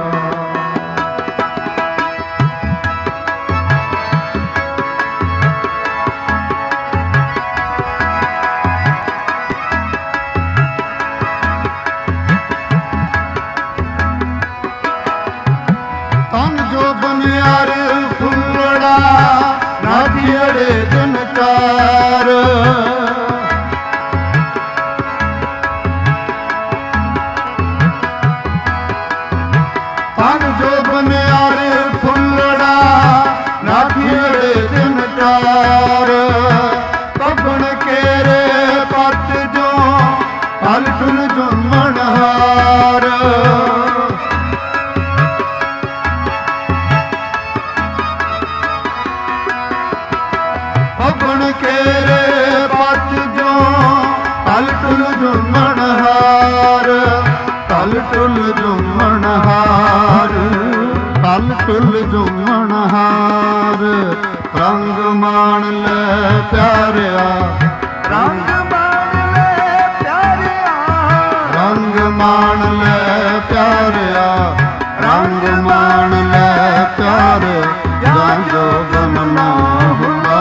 ਤਨ ਜੋ ਬਨਿਆਰ ਫੁੱਲੜਾ ਨਾਧੀੜੇ ਦਿਨ ਚਾਰ ਤਨ ਜੋ ਬਨਿਆਰ ਫੁੱਲੜਾ ਨਾਧੀੜੇ ਦਿਨ ਚਾਰ ਪੱਬਣ ਕੇਰੇ ਪੱਤ ਜੋ ਹਲ ਟੁਲ ਝੁੰਮਣ ਹਾਰ ਪੱਬਣ ਕੇਰੇ ਪੱਤ ਜੋ ਹਲ ਟੁਲ ਝੁੰਮਣ ਹਾਰ ਹਲ ਟੁਲ ਝੁੰਮਣ ਹਾਰ ਹਲ ਟੁਲ ਝੁੰਮਣ ਹਾਰ ਰੰਗ ਮਾਣ ਲੈ ਪਿਆਰਿਆ ਰੰਗ ਮਾਣ ਲੈ ਪਿਆਰਿਆ ਰੰਗ ਮਾਣ ਲੈ ਪਿਆਰਿਆ ਰੰਗ ਮਾਣ ਲੈ ਪਿਆਰਿਆ ਜਾਂ ਜੋਬਨ ਨਾ ਹੁਲਾ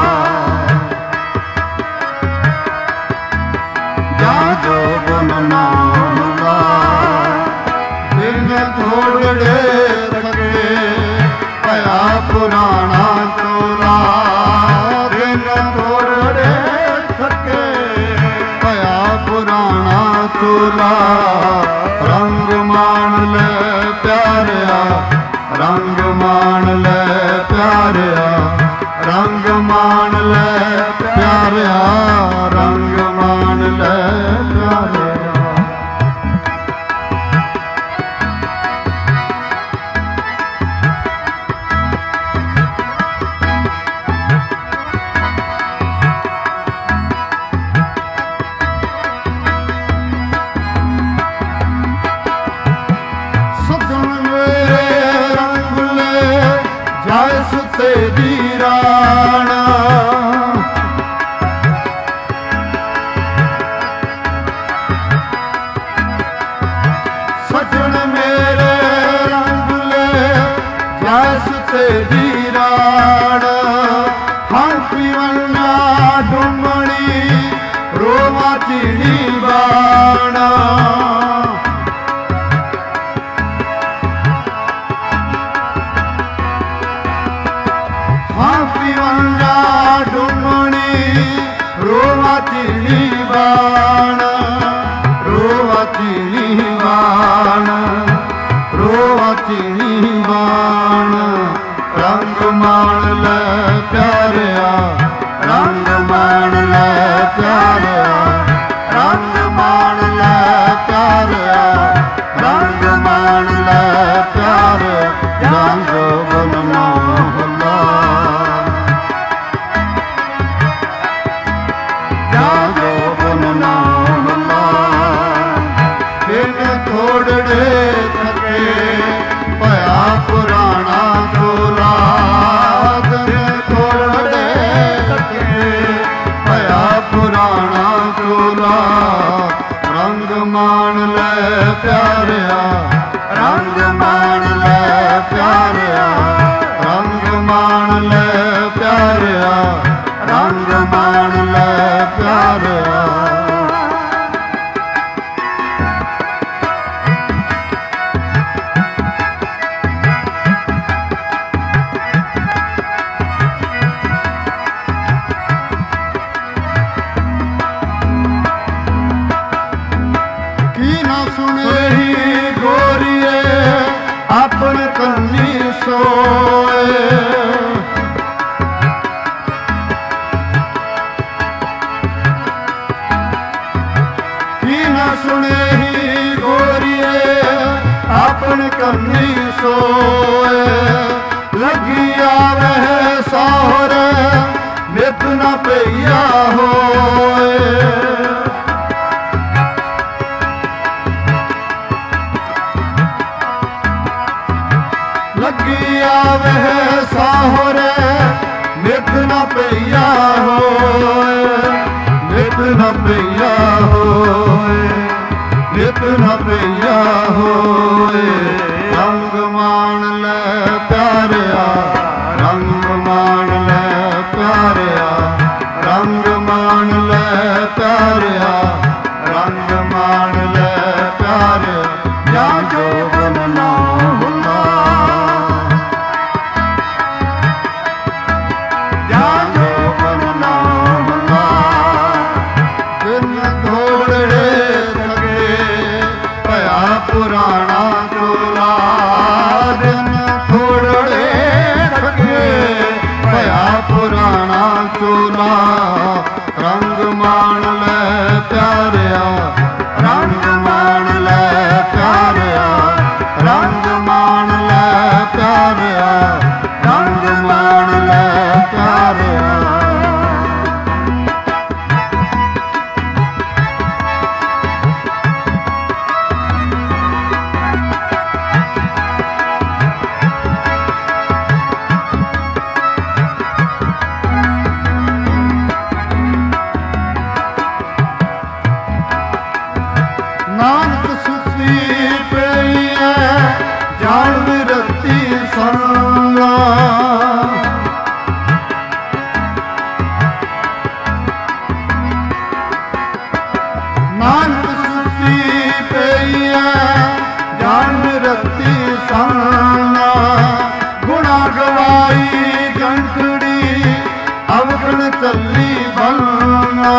ਜਾਂ ਜੋਬਨ ਨਾ ਹੁਲਾ ਦਿਨ ਥੋੜੜੇ ਥਕੇ ਭਇਆ ਪੁਰਾਣਾ ਚੋਲਾ ਦਿਨ ਥੋੜੜੇ ਥਕੇ ਭਇਆ ਪੁਰਾਣਾ ਚੋਲਾ ਰੰਗ ਮਾਣ ਲੈ ਪਿਆਰਿਆ ਰੰਗ ਮਾਣ ਲੈ ਪਿਆਰਿਆ ਰੰਗ ਮਾਣ ਲੈ ਪਿਆਰਿਆ ਰੰਗ ਮਾਣ ਲੈ ਪਿਆਰਿਆ ਜਾਇ ਸੁਤੇ ਦੀ ਰਾਣਾ ਸਜਣ ਮੇਰੇ ਰੰਗ ਲੈ ਜਾਇ ਸੁਤੇ ਦੀ ਰਾਣਾ ਹਾਂ ਪੀਵਨਾ ਡੁੰਮਣੀ ਰੋਵਾ ਚੀੜੀ ਬਾਣਾ ਪੀਵੰਡਾ ਡੁੰਮਣੀ ਰੋਵਾ ਚੀੜੀ ਬਾਣ ਰੋਵਾ ਚੀੜੀ ਬਾਣ ਰੋਵਾ ਚੀੜੀ ਬਾਣ ਰੰਗ ਮਾਣ ਲੈ ਪਿਆਰਿਆ ਰੰਗ ਮਾਣ ਲੈ ਪਿਆਰਿਆ ਰੰਗ ਮਾਣ ਲੈ ਪਿਆਰਿਆ ਰੰਗ ਮਾਣ ਲੈ ਪਿਆਰਿਆ ਜਾਂ ਜੋਬਨ ਨਾ ਹੁਲਾ ਜਾਂ ਜੋਬਨ ਨਾ ਹੁਲਾ ਦਿਨ ਥੋੜੜੇ ਥਕੇ ਭਇਆ ਪੁਰਾਣਾ ਚੋਲਾ ਦਿਨ ਥੋੜੜੇ ਥਕੇ ਭਇਆ ਪੁਰਾਣਾ ਚੋਲਾ ਰੰਗ ਮਾਣ ਲੈ ਪਿਆਰਿਆ ਰੰਗ ਮਾਣ ਲੈ ਪਿਆਰਿਆ ਰੰਗ ਮਾਣ ਲੈ ਪਿਆਰਿਆ ਰੰਗ ਮਾਣ ਲੈ ਪਿਆਰਿਆ ਕੀ ਨਾ ਸੁਣੇ ਹੀ ਗੋਰੀਏ ਆਪਣ ਕੰਨੀ ਸੋਏ ਕੀ ਨਾ ਸੁਣੇ ਹੀ ਗੋਰੀਏ ਆਪਣ ਕਰਨੀ ਸੋਏ ਲੱਗੀ ਆਵੇ ਸਹੁਰ ਨਿਤ ਨਾ ਪਈਆ ਹੋਏ ਲੱਗੀ ਆਵੇ ਸਹੁਰ ਨਿਤ ਨਾ ਪਈਆ ਹੋਏ ਨਿਤ ਨਾ ਪਈਆ ਹੋਏ ਨਿਤ ਨਾ ਪਈਆ ਹੋਏ ਰੰਗ ਮਾਣ ਲੈ ਪਿਆਰਿਆ ਰੰਗ ਮਾਣ ਲੈ ਪਿਆਰਿਆ ਰੰਗ ਮਾਣ ਲੈ ਪਿਆਰਿਆ ਰੰਗ ਮਾਣ ਲੈ ਪਿਆਰਿਆ ਜਾਂ ਜੋਬਨ ਨਾ ਹੁਲਾ ਜਾਂ ਜੋਬਨ ਨਾ ਹੁਲਾ ਦਿਨ ਥੋੜੜੇ ਥਕੇ ਭਇਆ ਪੁਰਾਣਾ ਚੋਲਾ ਦਿਨ ਥੋੜੜੇ ਥਕੇ ਭਇਆ ਪੁਰਾਣਾ ਚੋਲਾ ਰੰਗ ਮਾਣ ਲੈ ਪਿਆਰਿਆ ਰੰਗ ਮਾਣ ਲੈ ਪਿਆਰਿਆ ਰੰਗ ਮਾਣ ਲੈ ਪਿਆਰਿਆ ਰੰਗ ਮਾਣ ਲੈ ਪਿਆਰਿਆ ਨਾਨਕ ਸੁਸੀ ਪਈ ਹੈ ਜਾਣ ਵਿਰਤੀ ਸੰਗਾ ਨਾਨਕ ਸੁਸੀ ਪਈ ਹੈ ਜਾਣ ਵਿਰਤੀ ਸੰਗਾ ਗੁਣਾ ਗਵਾਈ ਗੰਢੜੀ ਅਵਗਣ ਚੱਲੀ ਬੰਨਾ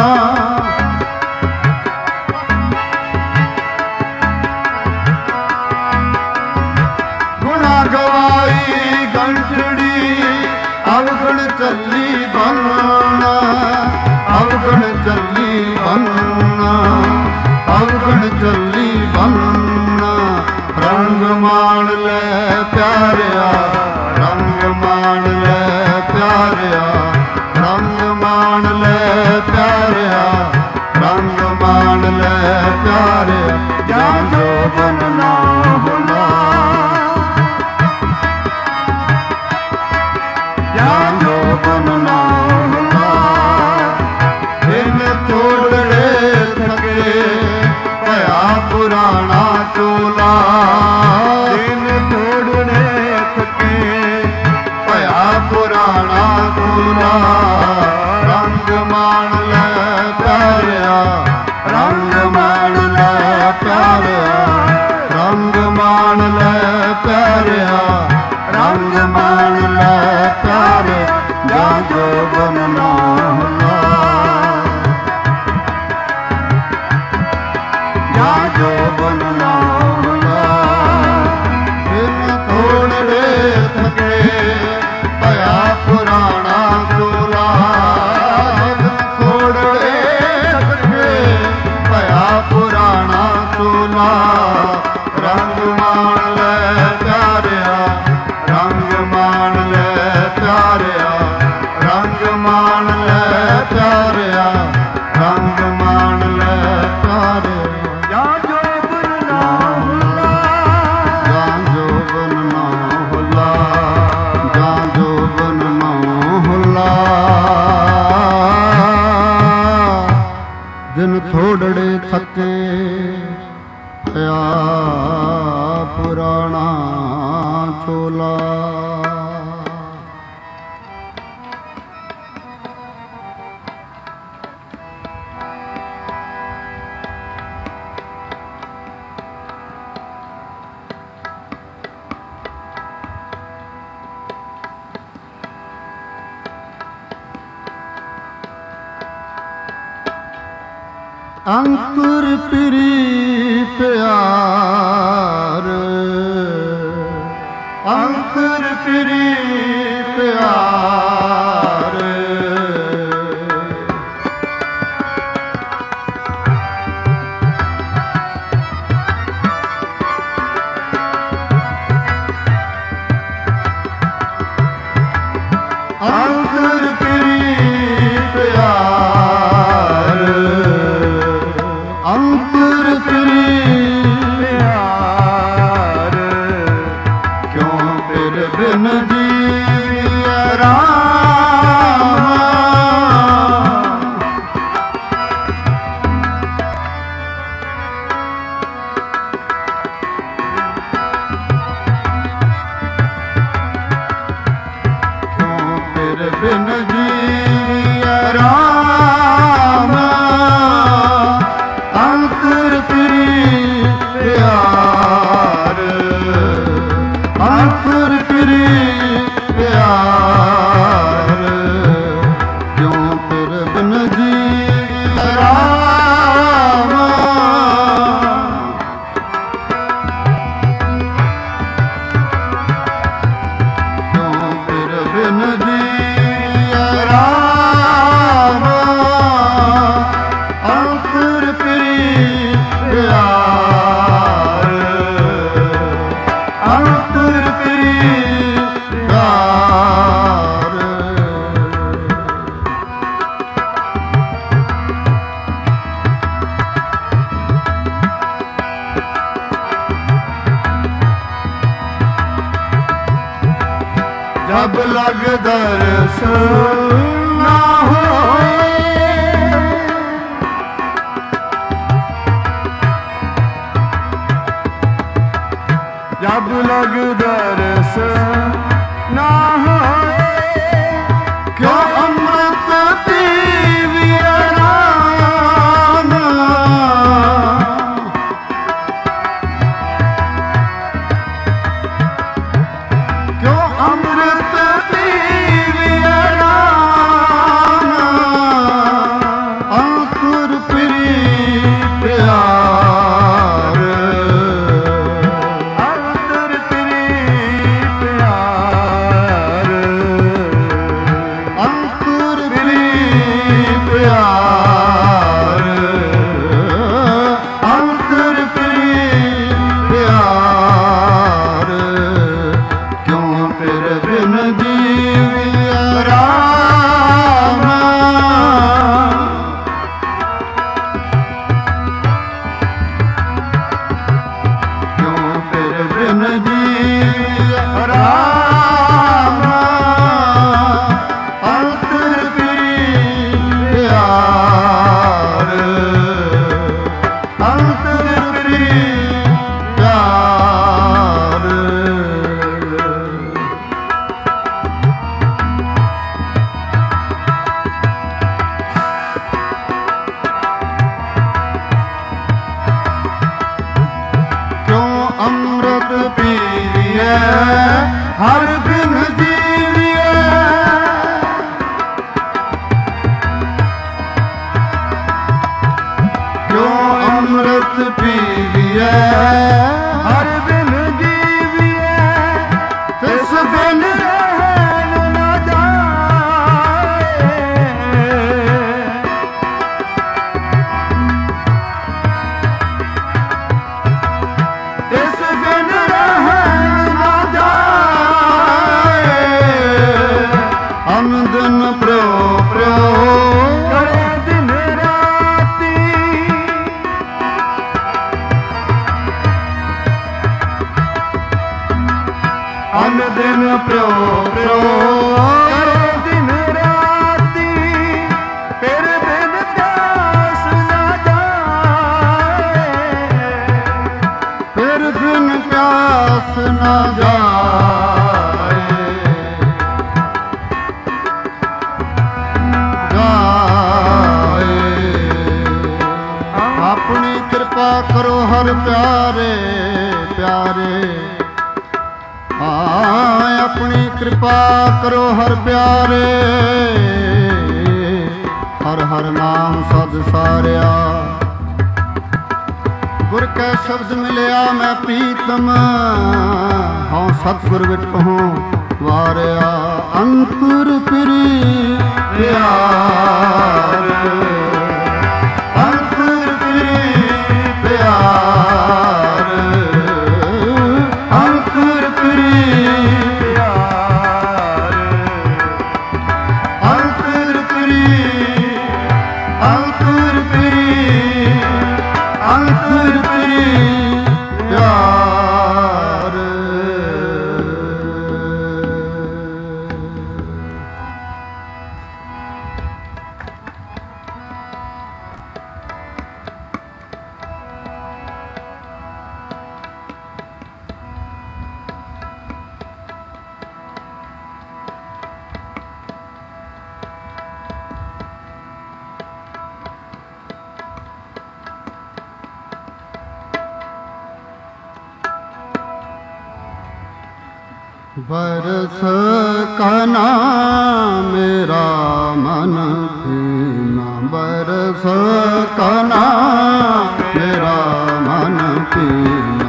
ਗਵਾਈ ਗੰਢੜੀ ਅਵਗਣ ਚੱਲੀ ਬੰਨਾ ਅਵਗਣ ਚੱਲੀ ਬੰਨਾ ਅਵਗਣ ਚੱਲੀ ਬੰਨਾ ਰੰਗ ਮਾਣ ਲੈ ਪਿਆਰਿਆ ਰੰਗ ਮਾਣ ਲੈ ਪਿਆਰਿਆ ਰੰਗ ਮਾਣ ਲੈ ਪਿਆਰਿਆ ਰੰਗ ਮਾਣ ਲੈ ਪਿਆਰਿਆ ਜਾਂ ਜੋਬਨ ਨਾ ਹੁਲਾ ਜਾਂ ਜੋਬਨ ਨਾ ਹੁਲਾ ਦਿਨ ਥੋੜੜੇ ਥਕੇ ਭਇਆ ਪੁਰਾਣਾ ਚੋਲਾ ਦਿਨ ਥੋੜੜੇ ਥਕੇ ਭਇਆ ਪੁਰਾਣਾ ਚੋਲਾ ਰੰਗ ਮਾਣ ਲੈ ਪਿਆਰਿਆ ਰੰਗ ਮਾਣ ਲੈ ਪਿਆਰਿਆ ਰੰਗ ਮਾਣ ਲੈ ਪਿਆਰਿਆ ਰੰਗ ਮਾਣ ਲੈ ਪਿਆਰਿਆ ਜਾਂ ਜੋਬਨ ਨਾ ਹੁਲਾ ਜਾਂ ਜੋਬਨ ਨਾ ਹੁਲਾ ਦਿਨ ਥੋੜੜੇ ਥਕੇ ਭਇਆ ਪੁਰਾਣਾ ਚੋਲਾ ਦਿਨ ਥੋੜੜੇ ਥਕੇ ਭਇਆ ਪੁਰਾਣਾ ਚੋਲਾ ਰੰਗ ਮਾਣ ਲੈ ਪਿਆਰਿਆ ਰੰਗ ਮਾਣ ਲੈ ਪਿਆਰਿਆ ਰੰਗ ਮਾਣ ਲੈ ਪਿਆਰਿਆ ਰੰਗ ਮਾਣ ਲੈ ਪਿਆਰਿਆ ਜਾਂ ਜੋਬਨ ਨਾ ਹੁਲਾ ਜਾਂ ਜੋਬਨ ਨਾ ਹੁਲਾ ਜਾਂ ਜੋਬਨ ਨਾ ਹੁਲਾ ਦਿਨ ਥੋੜੜੇ ਥਕੇ ਭਇਆ ਪੁਰਾਣਾ ਚੋਲਾ ਅੰਕੁਰ ਪਿਰੀ ਪਿਆਰ ਅੰਕੁਰ ਪਿਰੀ ਜੀਵਿਆ ਰਾਮ। ਕਿਉਂ ਤੇਰੇ ਬਿਨ ਜੀਵਿਆ ਰਾਮ। ਅੰਤਰ ਤੇਰੀ ਪਿਆਰ, ਅੰਤਰ ਤੇਰੀ ਪਿਆਰ। ਕਿਉਂ ਤੇਰੇ ਬਿਨ ਜੀਵਿਆ ਰਾਮ। ਕਿਉਂ ਤੇਰੇ ਬਿਨ ਜੀਵਿਆ ਰਾਮ। ਅੰਤਰ ਤੇਰੀ ਪਿਆਰ, ਅੰਤਰ ਤੇਰੀ ਪਿਆਰ। ਜਬ ਲਗ ਦਰਸ ਨਾ ਹੋਏ, ਜਬ ਲਗ ਦਰਸ ਨਾ ਹੋਏ। ਕਿਉਂ ਅੰਮ੍ਰਿਤ ਪੀਵਿਆ ਰਾਮ। ਕਿਉਂ ਅੰਮ੍ਰਿਤ ਪੀਵਿਆ ਰਾਮ। ਅੰਤਰ ਤੇਰੀ ਪਿਆਰ, ਅੰਤਰ ਤੇਰੀ ਪਿਆਰ। ਅੰਤਰ ਤੇਰੀ ਪਿਆਰ, ਅੰਤਰ ਤੇਰੀ ਪਿਆਰ। ਕਿਉਂ ਤੇਰੇ ਬਿਨ ਜੀਵਿਆ ਰਾਮ। ਕਿਉਂ ਤੇਰੇ ਬਿਨ ਜੀਵਿਆ ਰਾਮ। ਅੰਤਰ ਤੇਰੀ ਪਿਆਰ, ਅੰਤਰ ਤੇਰੀ ਪਿਆਰ। ਕਿਉਂ ਅੰਮ੍ਰਿਤ ਪੀਵਿਐ ਹਰ ਦਿਨ ਜੀਵਿਐ। ਕਿਉਂ ਅੰਮ੍ਰਿਤ ਪੀਵਿਐ ਹਰ ਦਿਨ ਜੀਵਿਐ। ਤਿਸ ਦਿਨ ਰਹਿਣ ਨਾ ਜਾਏ। ਤਿਸ ਦਿਨ ਰਹਿਣ ਨਾ ਜਾਏ। ਦਿਨ ਪ੍ਰੋ ਪ੍ਰੋ ਕਰੇ ਦਿਨ ਰਾਤੀ। ਦਿਨ ਪ੍ਰੋ ਪ੍ਰੋ ਕਰੇ ਦਿਨ ਰਾਤੀ। ਫਿਰ ਦਿਨ ਪਿਆਸ ਨਾ ਜਾਏ। ਫਿਰ ਦਿਨ ਪਿਆਸ ਨਾ ਜਾਏ। ਆਪਣੀ ਕਿਰਪਾ ਕਰੋ ਹਰ ਪਿਆਰੇ ਪਿਆਰੇ। ਆਪਣੀ ਕਿਰਪਾ ਕਰੋ ਹਰ ਪਿਆਰੇ। ਹਰ ਹਰ ਨਾਮ ਸਦ ਸਾਰਿਆ। ਗੁਰ ਕੈ ਸ਼ਬਦ ਮਿਲਿਆ ਮੈਂ ਪ੍ਰੀਤਮ। ਹਉ ਸਤਿਗੁਰ ਵਿਟ ਕਹੂੰ ਵਾਰਿਆ। ਅੰਤੁਰ ਫਿਰੀ ਪਿਆਰ। ਅੰਤੁਰ ਫਿਰੀ ਪਿਆਰ। ਅੰਤੁਰ ਫਿਰੀ ਪਿਆਰ। ਅੰਤੁਰ ਫਿਰੀ। ਅੰਤੁਰ ਫਿਰੀ। ਅੰਤੁਰ ਫਿਰੀ ਪਿਆਰ। बरस का नाम मेरा मन पीना, बरस का नाम मेरा मन पीना।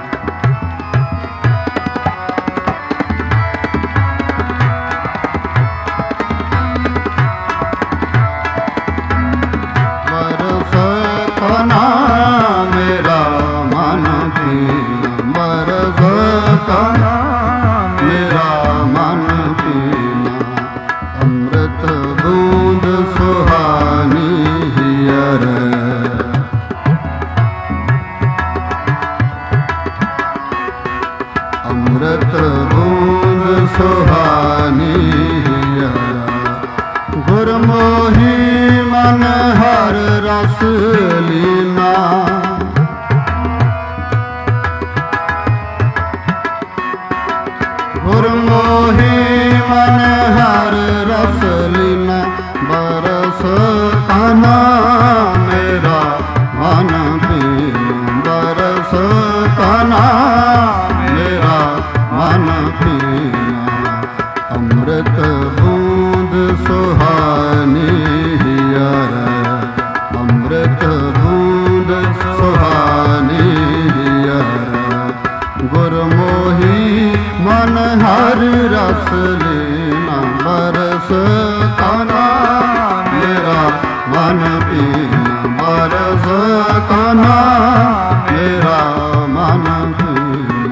बरस का नाम मेरा मन पीना, बरस का मेरा मन पीना। अमृत बूंद सुहानी हियर, अमृत बूंद सुहानी हियर। गुरमोही मन हर रस लीना, गुरमोही मन हर रस लीना। बरस का नाम मेरा मन पीना, बरस का नाम मेरा मन पीना। अमृत बूंद सुहानी हियर, अमृत बूंद सुहानी हियर। गुरमोही मन हर रस लेना, बरस का नाम मेरा मन पीना, बरस का नाम मेरा मन पीना।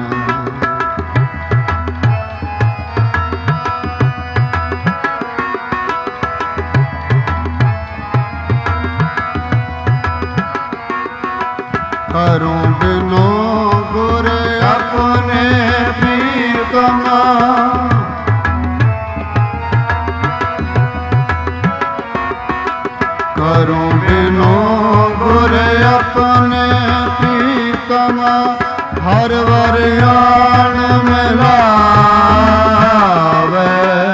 करूं बिनो गुर अपने प्रीतमा, करूं बिनो गुर अपने प्रीतमा। हर वरयान मिलावे,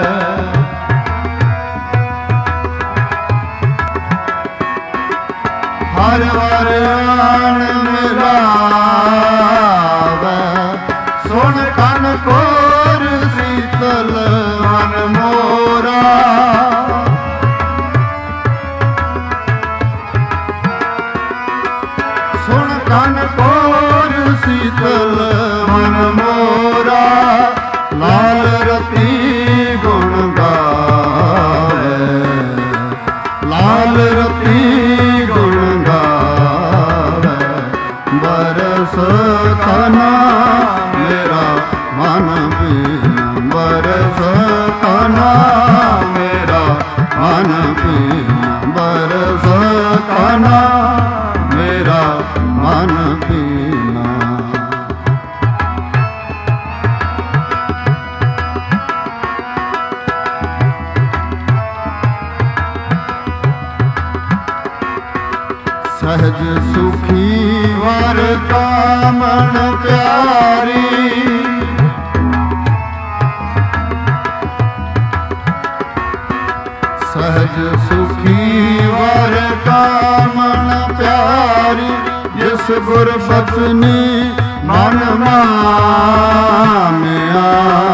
हर वरयान मिलावे। सुन कन कोर शीतल मन मोरा, सुन कन कोर शीतल मन मोरा। लाल रती गुण गावे, लाल रती गुण गावे। बरस का नाम मेरा मन पीना, बरस का नाम मेरा मन पीना, बरस का नाम मेरा मन पीना। सहज सुखी वर कामन प्यारी, सहज सुखी वर कामन प्यारी। जिस गुर बचनी मन मानिया,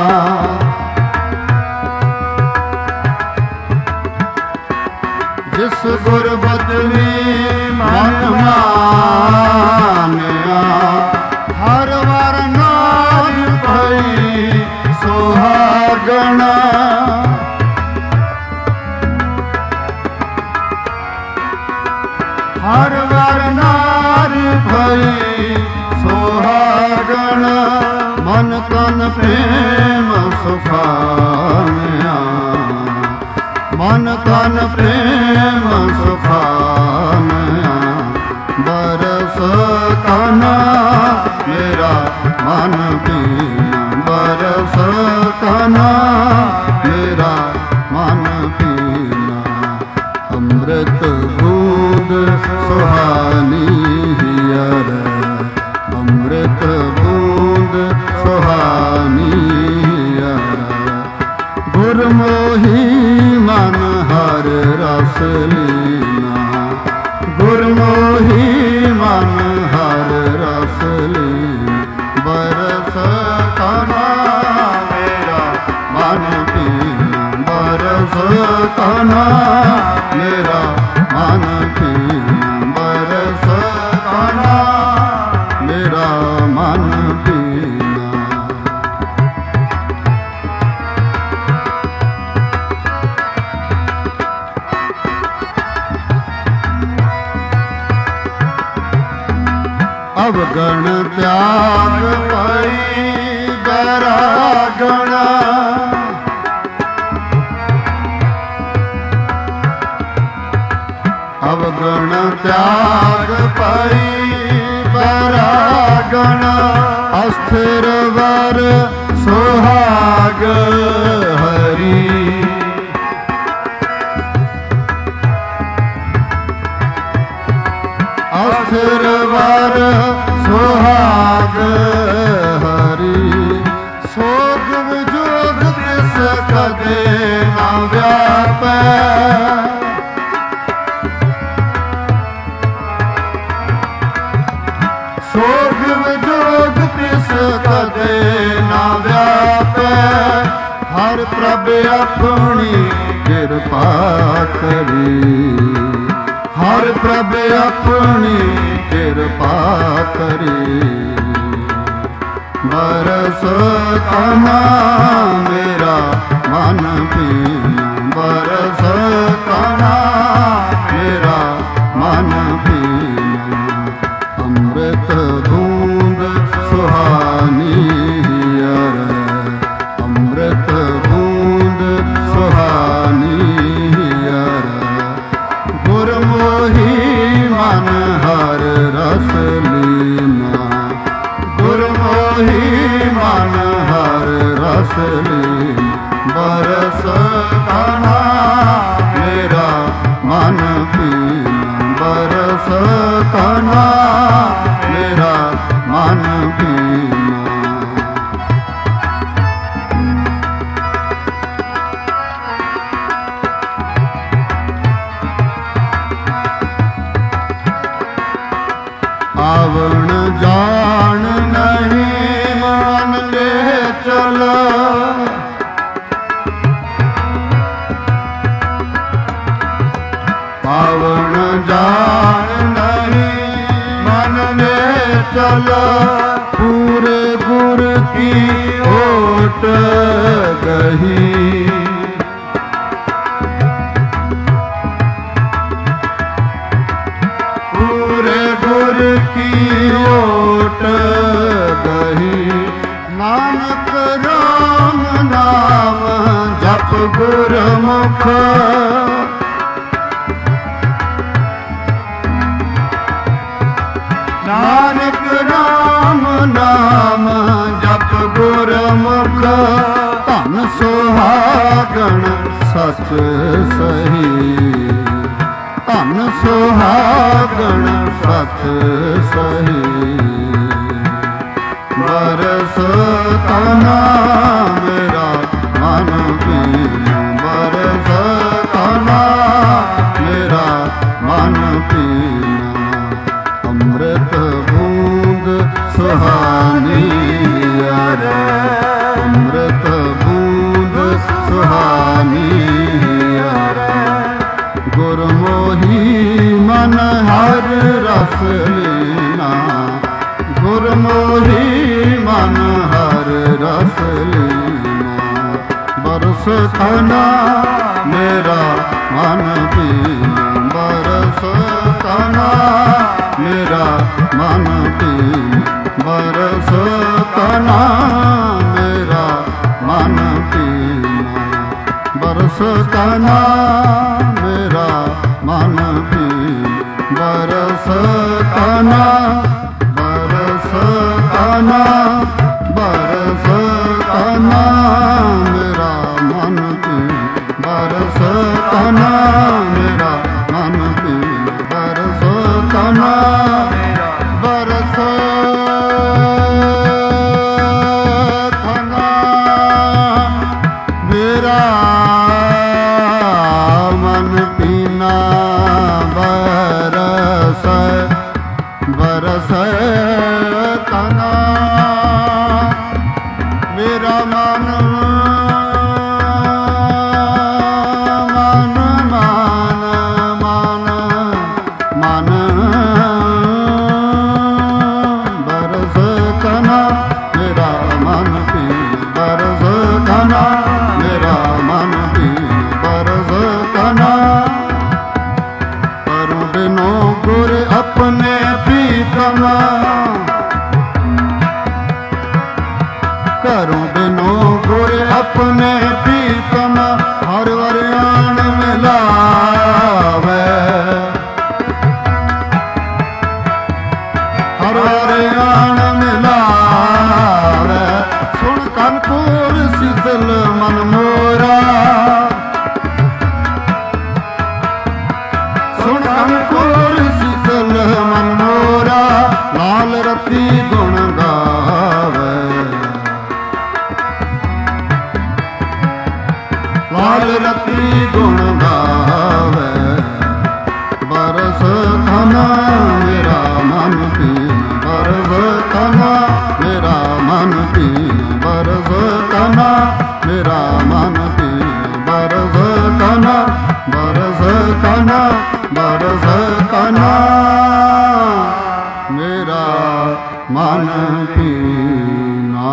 जिस गुर बचनी मन मानिया। हर वर नाम भई सुहागना, हर वर नार भई सुहागण। मन तन प्रेम सुखानिया, मन तन प्रेम सुखानिया। बरस का नाम मेरा मन पीना, बरस का नाम मेरा मन पीना। अमृत बूंद सुहानी हियर, अमृत बूंद सुहानी हियर। गुरमोही मन हर रस लीना, गुरमोही मन हर रस लीना। बरस का नाम मेरा ਪੀਨਾ ਬਰਸ ਕਨਾ ਮੇਰਾ ਮਨ ਪੀਨਾ ਬਰਸ ਕਨਾ ਮੇਰਾ ਮਨ ਪੀਨਾ। ਅਵਗਣ ਤਿਆਗ ਪਈ ਬੈਰਾਗਣ ਅਵਗਣ ਤਿਆਗ ਪਈ ਬੈਰਾਗਣ ਅਸਥਿਰ ਵਰ ਸੁਹਾਗ ਹਰੀ ਅਸਥਿਰ ਵਰ ਸੁਹਾਗ ਹਰੀ ਸੋਗ ਵਿਜੋਗ ਤਿਸ ਕਦੇ ਨਾ ਵਿਆਪੈ ਸੋਗ ਵਿਜੋਗ ਤਿਸ ਕਦੇ ਨਾ ਵਿਆਪੈ ਹਰ ਪ੍ਰਭ ਆਪਣੀ ਕਿਰਪਾ ਕਰੀ ਹਰ ਪ੍ਰਭ ਆਪਣੀ ਕਿਰਪਾ ਕਰੀ ਬਰਸ ਕਨਾ ਮੇਰਾ ਮਨ ਪੀਨਾ ਬਰਸ ਕਨਾ ਮੇਰਾ ਮਨ ਪੀਨਾ ਅੰਮ੍ਰਿਤ ਬੂੰਦ ਸੁਹਾਨੀ ਹੀਅਰ ਅੰਮ੍ਰਿਤ ਬੂੰਦ ਸੁਹਾਨੀ ਹੀਅਰ ਗੁਰਮੋਹੀ ਮਨ ਹਰ ਰਸ ਲੀਨਾ ਗੁਰਮੋਹੀ ਮਨ ਹਰ ਰਸ ਲੀਨਾ ਬਰਸ ਕਨਾ ਮੇਰਾ ਮਨ ਪੀਨਾ ਬਰਸ ਕਨਾ ਮੇਰਾ ਮਨ ਪੀਨਾ। ਆਵਣ ਜਾਣ ਨਹੀਂ ਮਨ ਲੈ ਚਲ ਆਵਣ ਜਾਣ ਨਹੀਂ ਮਨ ਲੈ ਚਲ ਪੂਰੇ ਗੁਰ ਕੀ ਓਟ ਗਹੀ ਪੂਰੇ ਗੁਰ ਕੀ ਓਟ ਗਹੀ ਨਾਨਕ ਰਾਮ ਨਾਮ ਜਪ ਗੁਰਮੁਖ ਨਾਨਕ ਰਾਮ ਨਾਮ ਜਪ ਗੁਰਮੁਖ ਧਨ ਸੁਹਾਗਣ ਸਚ ਸਹੀ ਧਨ ਸੁਹਾਗਣ ਸਚ ਸਹੀ ਬਰਸ ਕਨਾ ਮੇਰਾ ਮਨ ਪੀਨਾ ਬਰਸ ਕਨਾ ਮੇਰਾ ਮਨ ਪੀਨਾ ਅੰਮ੍ਰਿਤ ਬੂੰਦ ਸੁਹਾਨੀ ਹੀਅਰ ਅੰਮ੍ਰਿਤ ਬੂੰਦ ਸੁਹਾਨੀ ਹੀਅਰ ਗੁਰਮੋਹੀ ਮਨ ਹਰ ਰਸ ਲੀਨਾ ਗੁਰਮੋਹੀ ਮਨ ਹਰ ਰਸ ਲੀਨਾ ਬਰਸ ਕਨਾ ਮੇਰਾ ਮਨ ਪੀਨਾ ਬਰਸ ਕਨਾ ਮੇਰਾ ਮਨ ਪੀਨਾ ਬਰਸ ਕਨਾ ਮੇਰਾ ਮਨ ਪੀਨਾ ਬਰਸ ਕਨਾ ਮੇਰਾ ਮਨ ਪੀਨਾ ਬਰਸ ਕਨਾ ਬਰਸ ਕਨਾ ਬਰਸ ਕਨਾ ਮੇਰਾ ਮਨ ਪੀਨਾ ਬਰਸ ਕਨਾ ਮੇਰਾ ਮਨ ਪੀਨਾ ਬਰਸ ਕਨਾ ਬਰਸ ਕਨਾ ਮੇਰਾ ਮਨ ਪੀਨਾ ਬਰਸ ਬਰਸ ਕਨਾ ਮੇਰਾ ਮਨ ਪ੍ਰੀਤਮ ਹਰ ਵਰਿਆਣ ਮਿਲਾਵੇ ਹਰ ਵਰਿਆਣ ਮਿਲਾਵੇ ਸੁਣ ਕਨਪੂਰ ਸੀਤਲ ਮਨ ਮੋਰਾ ਸੁਣ ਕਨਪੂਰ ਸੀਤਲ ਮਨ ਮੋਰਾ ਲਾਲ ਰਤੀ ਗੁਣ ਗਾਵੇ ਲਾਲ ਰਤੀ ਗੁਣ ਗਾਵੇ ਬਰਸ ਧਨਾ ਮੇਰਾ ਮਨ ਪੀਨ ਬਰਸ ਧਨਾ ਮੇਰਾ ਮਨ ਪੀਨ ਬਰਸ ਧਨਾ ਮੇਰਾ ਮਨ ਪੀਨ ਬਰਸ ਧਨਾ ਬਰਸ ਧਨਾ ਬਰਸ ਧਨਾ ਮੇਰਾ ਮਨ ਪੀਨਾ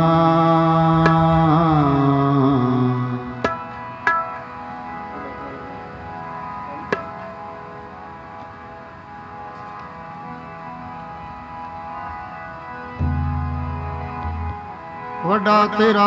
ਵੱਡਾ ਤੇਰਾ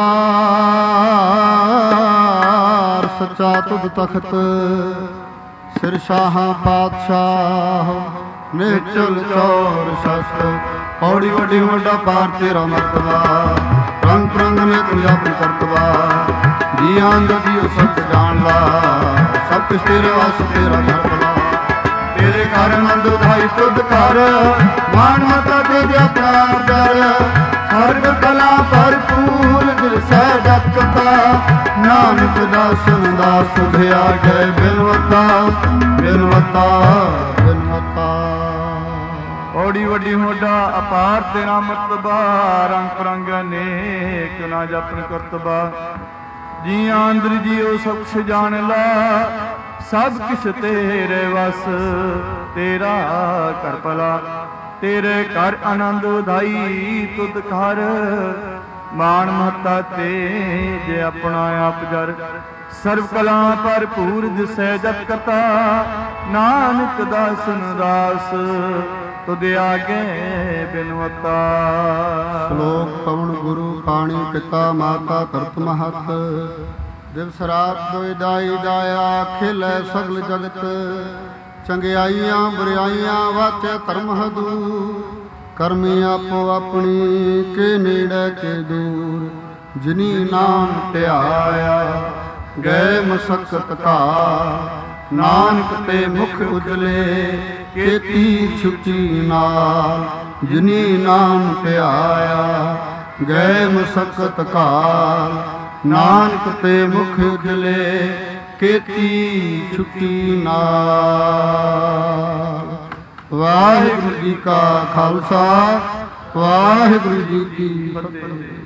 ਦਰਬਾਰ ਸੱਚਾ ਤੁਧ ਤਖਤ ਸਿਰ ਸ਼ਾਹਾਂ ਪਾਤਸ਼ਾਹ ਨਿਚਲ ਚੌਰ ਸ਼ਸਤ ਪੌੜੀ ਵੱਡੀ ਵੱਡਾ ਪਾਰ ਤੇਰਾ ਮਰਤਬਾ ਰੰਗ ਪ੍ਰੰਗ ਨੇ ਤੁਝ ਆਪਨ ਕਰਤਬਾ ਜੀਆਂ ਜੀਓ ਸਤ ਜਾਣ ਲਾ ਸਭ ਕੁਛ ਤੇਰੇ ਵਾਸ ਤੇਰਾ ਕਰਤਬਾ ਤੇਰੇ ਘਰ ਆਨੰਦ ਉਧਾਈ ਤੁਧ ਕਰ ਮਾਨ ਮਤਾ ਦੇ ਦਿਆ ਪ੍ਰਾਰ ਕਰ ਸਰਬ ਕਲਾ ਭਰਪੂਰ ਦਿਲ ਸਹਿ ਜਗਤਾ ਨਾਨਕ ਦਾਸਨ ਦਾਸ ਤੁਝਿਆ ਗਏ ਬਿਨਵਤਾ ਬਿਨਵਤਾ ਬਿਨਵਤਾ ਔੜੀ ਵੱਡੀ ਮੋਢਾ ਅਪਾਰ ਤੇਰਾ ਮਰਤਬਾ ਰੰਗ ਪ੍ਰੰਗ ਅਨੇਕ ਨਾ ਜਪਨ ਕਰਤਬਾ ਜੀਆਂ ਅੰਦਰ ਜੀਓ ਸਭ ਕੁਛ ਜਾਣ ਲਾ ਸਭ ਕਿਛ ਤੇਰੇ ਵਸ ਤੇਰਾ ਕਰ ਭਲਾ ਤੇਰੇ ਘਰ ਆਨੰਦ ਉਧਾਈ ਤੁਧ ਘਰ ਮਾਣ ਮਹੱਤਾ ਤੇ ਜੇ ਆਪਣਾ ਆਪ ਜਰ ਸਰਬ ਕਲਾ ਭਰਪੂਰ ਦਿਸੈ ਜਪ ਕਰਤਾ ਨਾਨਕ ਦਾਸਨ ਦਾਸ ਤੁਧ ਆਗੇ ਬਿਨਵਤਾ ਸ਼ਲੋਕ ਪਵਨ ਗੁਰੂ ਪਾਣੀ ਪਿਤਾ ਮਾਤਾ ਕਰਤ ਮਹਤ ਦਿਵਸ ਰਾਤ ਦੋਇ ਦਾਈ ਦਾਇਆ ਖਿਲੈ ਸਗਲ ਜਗਤ ਚੰਗਿਆਈਆਂ ਬੁਰਾਈਆਂ ਵਾਚੈ ਧਰਮ ਹਦੂ ਕਰਮੀ ਆਪੋ ਆਪਣੀ ਕੇ ਨੇੜੇ ਕੇ ਦੂਰ ਜਿਨੀ ਨਾਮ ਧਿਆਇਆ ਗਏ ਮਸਕਤ ਕਾ ਨਾਨਕ ਤੇ ਮੁਖ ਉਜਲੇ ਕੀਤੀ ਛੁਟੀ ਨਾਲ ਜਿਨੀ ਨਾਮ ਧਿਆਇਆ ਗਏ ਮਸਕਤ ਕਾਲ ਨਾਨਕ ਤੇ ਮੁਖ ਉਜਲੇ ਕੀਤੀ ਛੁੱਟੀ ਨਾਲ ਵਾਹਿਗੁਰੂ ਜੀ ਕਾ ਖਾਲਸਾ ਵਾਹਿਗੁਰੂ ਜੀ ਕੀ ਫਤਿਹ।